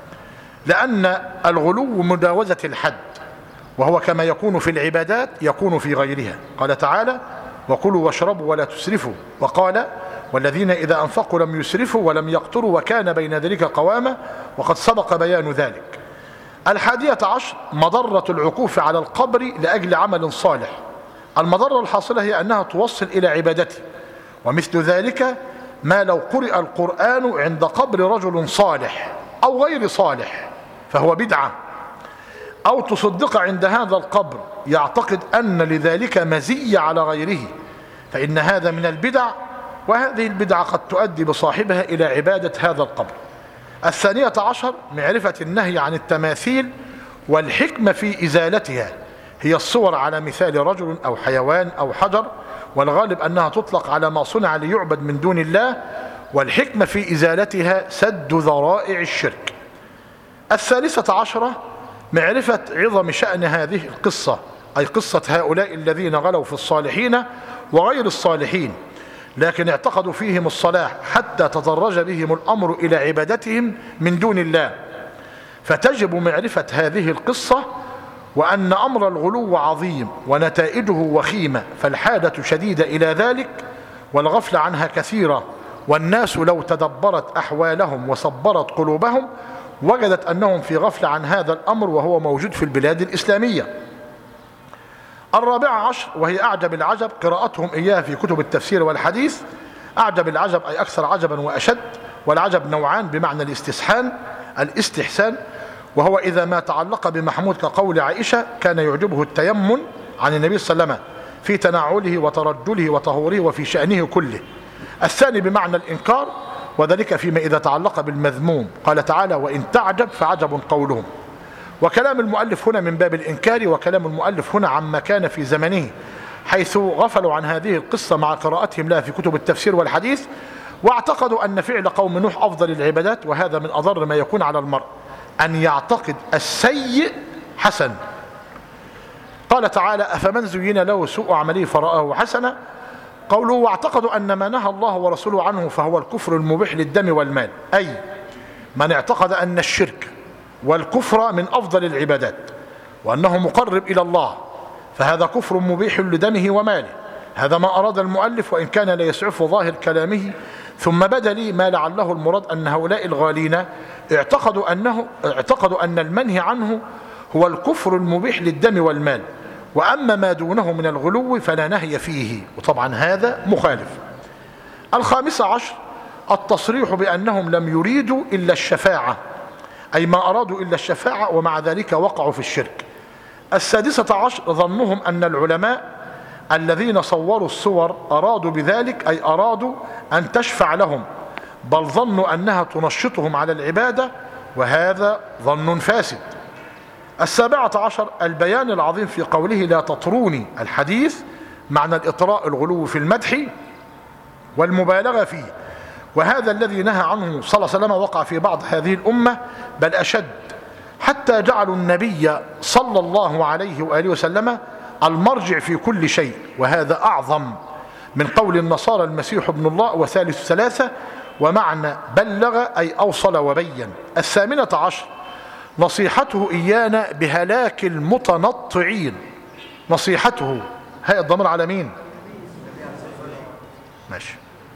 لأن الغلو مجاوزة الحد، وهو كما يكون في العبادات يكون في غيرها. قال تعالى: وكلوا واشربوا ولا تسرفوا. وقال: والذين إذا أنفقوا لم يسرفوا ولم يقتروا وكان بين ذلك قواما، وقد سبق بيان ذلك. الحادية عشر: مضرة العكوف على القبر لأجل عمل صالح. المضرة الحاصلة هي أنها توصل إلى عبادته، ومثل ذلك ما لو قرئ القرآن عند قبر رجل صالح أو غير صالح فهو بدعة، أو تصدق عند هذا القبر يعتقد أن لذلك مزية على غيره، فإن هذا من البدع، وهذه البدعة قد تؤدي بصاحبها إلى عبادة هذا القبر. الثانية عشر: معرفة النهي عن التماثيل والحكمة في إزالتها. هي الصور على مثال رجل أو حيوان أو حجر، والغالب أنها تطلق على ما صنع ليعبد من دون الله، والحكمة في إزالتها سد ذرائع الشرك. الثالثة عشرة: معرفة عظم شأن هذه القصة، أي قصة هؤلاء الذين غلوا في الصالحين وغير الصالحين، لكن اعتقدوا فيهم الصلاح حتى تدرج بهم الأمر إلى عبادتهم من دون الله، فتجب معرفة هذه القصة، وأن أمر الغلو عظيم ونتائجه وخيمة، فالحاجة شديدة إلى ذلك، والغفلة عنها كثيرة، والناس لو تدبرت أحوالهم وصبرت قلوبهم وجدت أنهم في غفلة عن هذا الأمر، وهو موجود في البلاد الإسلامية. الرابعة عشر، وهي أعجب العجب، قراءتهم إياها في كتب التفسير والحديث. أعجب العجب أي أكثر عجبا وأشد، والعجب نوعان بمعنى الاستحسان الاستحسان وهو إذا ما تعلق بمحمود، كقول عائشة: كان يعجبه التيمن عن النبي صلى الله عليه وسلم في تناوله وترجله وطهوره وفي شأنه كله. الثاني بمعنى الإنكار، وذلك فيما إذا تعلق بالمذموم. قال تعالى: وإن تعجب فعجب قولهم. وكلام المؤلف هنا من باب الإنكار، وكلام المؤلف هنا عما كان في زمنه، حيث غفلوا عن هذه القصة مع قراءتهم لها في كتب التفسير والحديث، واعتقدوا أن فعل قوم نوح أفضل العبادات، وهذا من أضر ما يكون على المرء، أن يعتقد السيء حسن. قال تعالى: أفمن زين له سوء عمله فرآه حسنا. قوله: واعتقدوا أن ما نهى الله ورسوله عنه فهو الكفر المبيح للدم والمال، أي من اعتقد أن الشرك والكفر من أفضل العبادات وأنه مقرب إلى الله، فهذا كفر مبيح لدمه وماله. هذا ما أراد المؤلف، وإن كان لا يسعف ظاهر كلامه. ثم بدا لي ما لعله المراد أن هؤلاء الغالين اعتقدوا أنه اعتقدوا أن المنهي عنه هو الكفر المبيح للدم والمال، وأما ما دونه من الغلو فلا نهي فيه، وطبعا هذا مخالف. الخامسة عشر: التصريح بأنهم لم يريدوا إلا الشفاعة، أي ما أرادوا إلا الشفاعة، ومع ذلك وقعوا في الشرك. السادسة عشر ظنهم أن العلماء الذين صوروا الصور أرادوا بذلك، أي أرادوا أن تشفع لهم، بل ظنوا أنها تنشطهم على العبادة، وهذا ظن فاسد. السابعة عشر البيان العظيم في قوله لا تطروني، الحديث معنى الإطراء الغلو في المدح والمبالغة فيه، وهذا الذي نهى عنه صلى الله عليه وسلم وقع في بعض هذه الأمة بل أشد، حتى جعلوا النبي صلى الله عليه وآله وسلم المرجع في كل شيء، وهذا أعظم من قول النصارى المسيح ابن الله وثالث ثلاثة، ومعنى بلغ أي أوصل وبين. الثامنة عشر نصيحته إيانا بهلاك المتنطعين. نصيحته هي الضمير على مين؟ ماشي.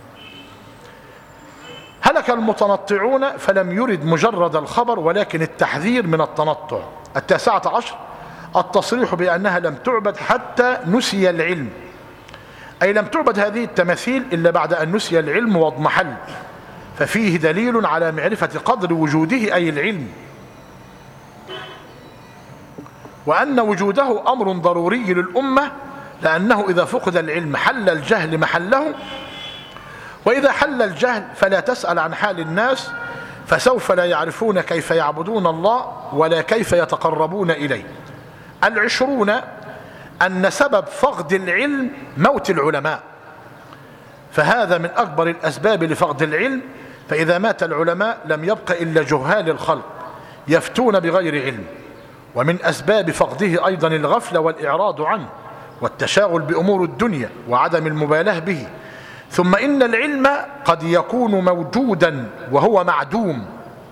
هلك المتنطعون، فلم يرد مجرد الخبر ولكن التحذير من التنطع. التاسعة عشر التصريح بأنها لم تعبد حتى نسي العلم، أي لم تعبد هذه التماثيل إلا بعد أن نسي العلم واضمحل، ففيه دليل على معرفة قدر وجوده أي العلم، وأن وجوده أمر ضروري للأمة، لأنه إذا فقد العلم حل الجهل محله، وإذا حل الجهل فلا تسأل عن حال الناس، فسوف لا يعرفون كيف يعبدون الله ولا كيف يتقربون إليه. العشرون أن سبب فقد العلم موت العلماء، فهذا من أكبر الأسباب لفقد العلم، فإذا مات العلماء لم يبق إلا جهال الخلق يفتون بغير علم. ومن أسباب فقده أيضا الغفلة والإعراض عنه والتشاغل بأمور الدنيا وعدم المبالاة به. ثم إن العلم قد يكون موجودا وهو معدوم،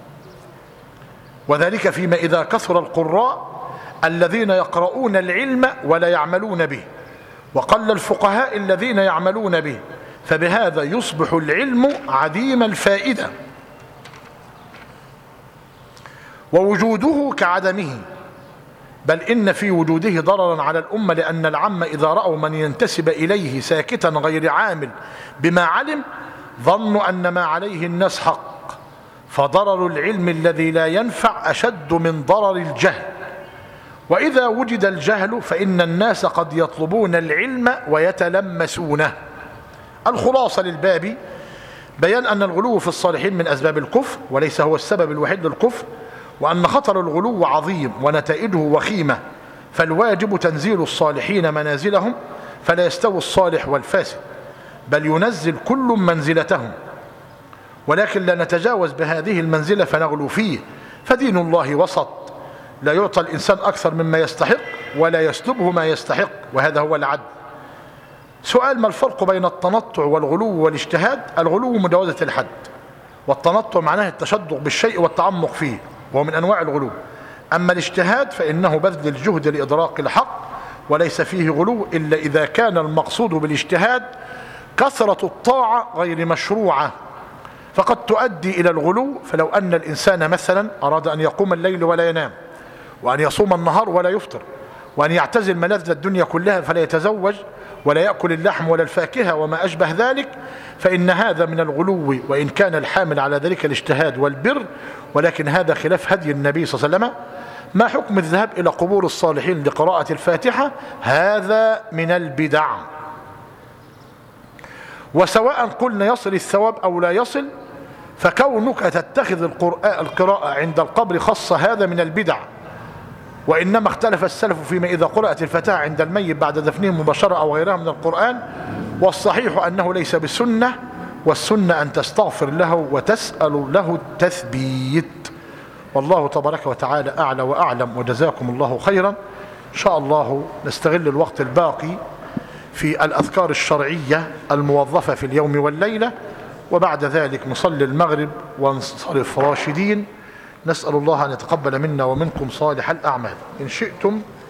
وذلك فيما إذا كثر القراء الذين يقرؤون العلم ولا يعملون به، وقل الفقهاء الذين يعملون به، فبهذا يصبح العلم عديم الفائدة، ووجوده كعدمه، بل إن في وجوده ضررا على الأمة، لأن العامة إذا رأوا من ينتسب إليه ساكتا غير عامل بما علم ظنوا أن ما عليه الناس حق، فضرر العلم الذي لا ينفع أشد من ضرر الجهل. وإذا وجد الجهل فإن الناس قد يطلبون العلم ويتلمسونه. الخلاصة للباب بيان أن الغلو في الصالحين من أسباب الكفر، وليس هو السبب الوحيد للكفر، وأن خطر الغلو عظيم ونتائجه وخيمة، فالواجب تنزيل الصالحين منازلهم، فلا يستوي الصالح والفاسد، بل ينزل كل منزلتهم، ولكن لا نتجاوز بهذه المنزلة فنغلو فيه، فدين الله وسط، لا يعطى الإنسان أكثر مما يستحق ولا يسلبه ما يستحق، وهذا هو العدل. سؤال: ما الفرق بين التنطع والغلو والاجتهاد؟ الغلو مجاوزة الحد، والتنطع معناه التشدق بالشيء والتعمق فيه، وهو من أنواع الغلو. أما الاجتهاد فإنه بذل الجهد لإدراك الحق، وليس فيه غلو إلا إذا كان المقصود بالاجتهاد كثرة الطاعة غير مشروعة، فقد تؤدي إلى الغلو. فلو أن الإنسان مثلا أراد أن يقوم الليل ولا ينام، وأن يصوم النهار ولا يفطر، وأن يعتزل ملذ الدنيا كلها فلا يتزوج ولا يأكل اللحم ولا الفاكهة وما أشبه ذلك، فإن هذا من الغلو، وإن كان الحامل على ذلك الاجتهاد والبر، ولكن هذا خلاف هدي النبي صلى الله عليه وسلم. ما حكم الذهاب إلى قبور الصالحين لقراءة الفاتحة؟ هذا من البدع. وسواء قلنا يصل الثواب أو لا يصل، فكونك تتخذ القراءة عند القبر خاصة هذا من البدع. وإنما اختلف السلف فيما إذا قرأت الفاتحة عند الميت بعد دفنه مباشرة أو غيرها من القرآن، والصحيح أنه ليس بسنة، والسنة أن تستغفر له وتسأل له التثبيت. والله تبارك وتعالى أعلى وأعلم، وجزاكم الله خيرا. إن شاء الله نستغل الوقت الباقي في الأذكار الشرعية الموظفة في اليوم والليلة، وبعد ذلك نصلي المغرب ونصرف راشدين. نسأل الله أن يتقبل منا ومنكم صالح الأعمال. إن شئتم